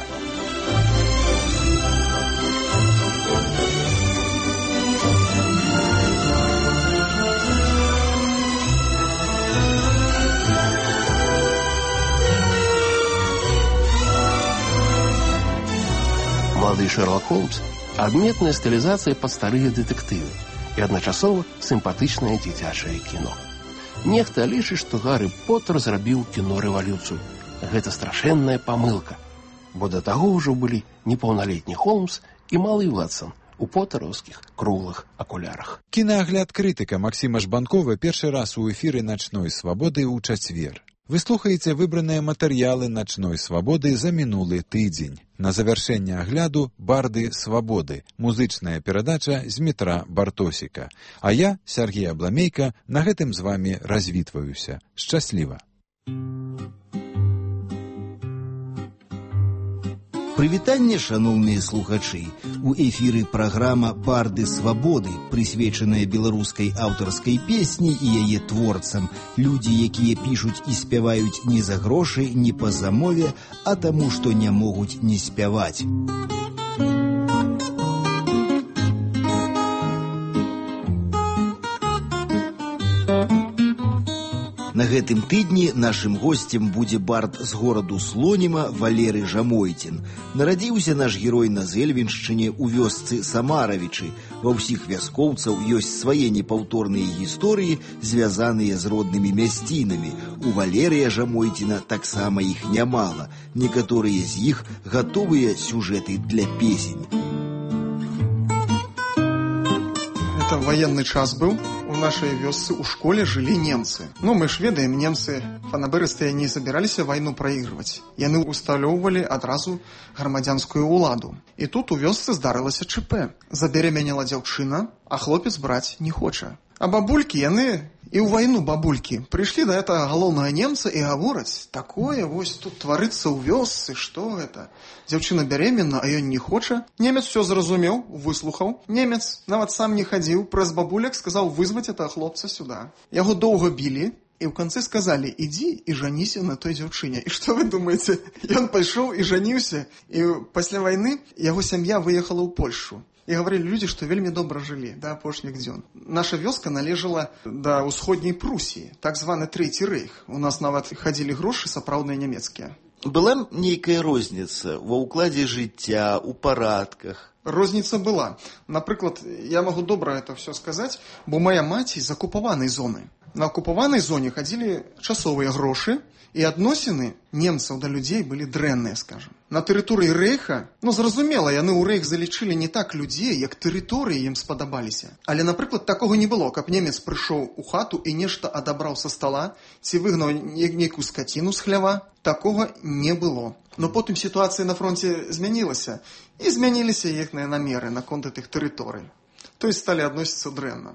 Малады Шерлок Холмс – адметная стылізацыя пад старыя дэтэктывы і адначасова сімпатычнае дзіцячае кіно. Нехта лічыць, што Гаррі Поттер зрабіў кіно-рэвалюцыю. Гэта страшэнная памылка, бо да таго ўжо былі непаўналетні Холмс і малы Ватсон у поттераўскіх круглых акулярах.
Кінаагляд крытыка Максіма Жбанкова першы раз у эфіры «Начной свабоды» ў чацвер. Вы слухаеце выбраныя матэрыялы «Начной свабоды» за мінулы тыдзень. На завяршэнне агляду «Барды свабоды» – музычная перадача з метра Бартосіка. А я, Сергей Абламейка, на гэтым з вамі развітваюся. Шчасліва!
Прывітанне, шаноўныя слухачы! У эфіры праграма «Барды свабоды», прысвечаная беларускай аўтарскай песні і яе творцам. Людзі, якія пішуць і спяваюць не за грошы, не па замове, а таму, што не могуць не спяваць. На гэтым тыдні нашым госцем будзе бард з гораду Слоніма Валерый Жамойцін. Нарадзіўся наш герой на Зэльвеншчыне ў вёсцы Самаравічы. Ва ўсіх вяскоўцаў ёсць свае непаўторныя гісторыі, звязаныя з роднымі мясцінамі. У Валерыя Жамойціна таксама іх нямала. Некаторыя з іх гатовыя сюжэты для песень.
Это военный час был. У нашей вёсцы у школе жили немцы. Ну, мы ж ведаем, немцы фанаберыстыя не собираліся вайну праігрываць. Яны усталёўвалі адразу грамадзянскую ўладу. І тут у вёсцы здарылася ЧП. Забеременела дзяўчына, а хлопец браць не хоча. А бабулькі яны і ў вайну бабулькі прыйшлі да гэтага галоўнага немца і гавораць: такое вось тут тварыцца ў вёсцы, што гэта? Дзяўчына бяременна, а ён не хоча. Немец все зразумеў, выслухаў. Немец нават сам не хадзіў, праз бабуляк сказаў вызваць этого хлопца сюда. Яго доўга білі, і ў канцы сказалі: ідзі і жаніся на той дзяўчыне. І што вы думаеце? Ён пайшоў і жаніўся, і пасля вайны яго сям'я выехала ў Польшу. І гаварылі людзі, што вельмі добра жылі да апошніх дзён. Наша вёска належала да ўсходняй Прусіі, так званы Трэці рэйх. У нас нават хадзілі грошы сапраўдныя нямецкія.
Была нейкая розніца ва ўкладзе жыцця, у парадках?
Розніца была. Напрыклад, я магу добра это все сказаць, бо моя маці з акупаванай зоны. На акупаванай зоне хадзілі часовыя грошы, і адносіны немцаў да людзей былі дрэнныя, скажам. На тэрыторыі рэйха, зразумела, яны ў рэйх залічылі не так людзей, як тэрыторыі ім спадабаліся. Але, напрыклад, такога не было, каб немец прыйшоў у хату і нешта адабраў са стала, ці выгнаў нейкую скаціну з хлява. Такога не было. Но потым сітуацыя на фронте змянілася, і змяніліся іхныя намеры наконт гэтых тэрыторый. То есть сталі адносіцца дрэнна.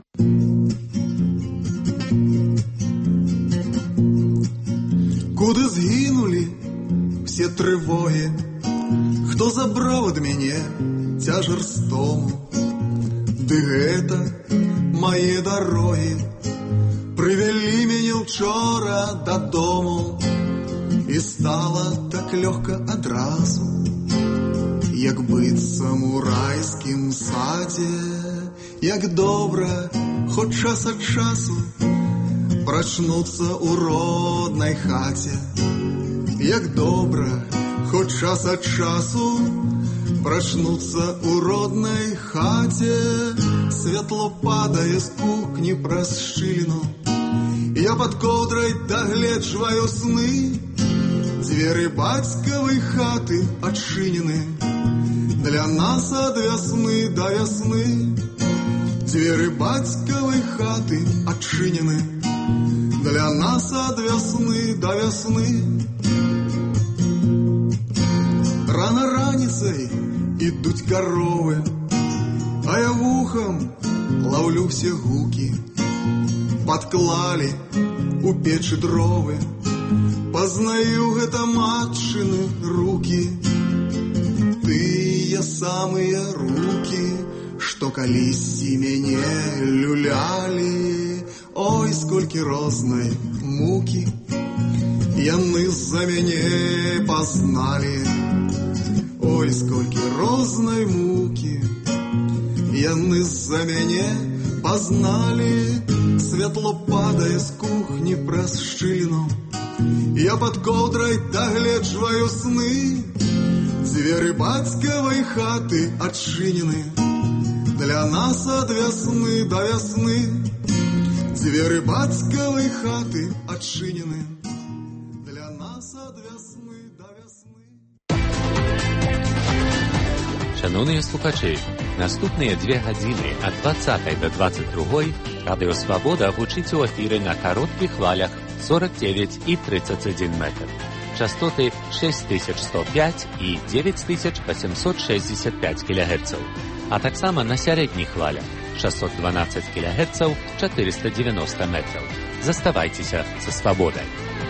Куды згінулі все трывогі, хто забраў ад мяне цяжар стому? Ды гэта мае дарогі прывялі мяне ўчора дадому, і стала так лёгка адразу, як быццам у райскім садзе. Як добра, хоць час ад часу прачнуцца ў роднай хаце. Як добра, хоць час ад часу прачнуцца ў роднай хаце. Святло падае з кухні праз шчыліну, я пад коўдрай дагледжваю сны. Дзверы бацькавай хаты адчынены для нас ад вясны да вясны. Дзверы бацькавай хаты адчынены для нас ад вясны да вясны. Рана раніцай ідуць каровы, Дзіўлюся гукі, падклалі у печы дровы, пазнаю гэта матчыны рукі, тыя самыя рукі, што калісьці мяне люлялі. Ой, сколькі рознай мукі яны за мяне пазналі. Ой, сколькі рознай мукі яны за мяне пазналі. Святло падае з кухні праз шчыліну, я пад коўдрай дагледжваю сны. Дзверы бацькавай хаты адчынены для нас ад вясны да вясны. Дзверы бацькавай хаты адчынены для нас ад вясны да вясны.
Шановні слухачі, наступні 2 години ад 20 до 22 Радіо Свобода гучить у ефірі на коротких хвалях 49 і 31 метр. Частоти 6105 і 9865 кГц. А так само на середніх хвалях 612 кГц, 490 метрів. Заставайтеся со Свободой.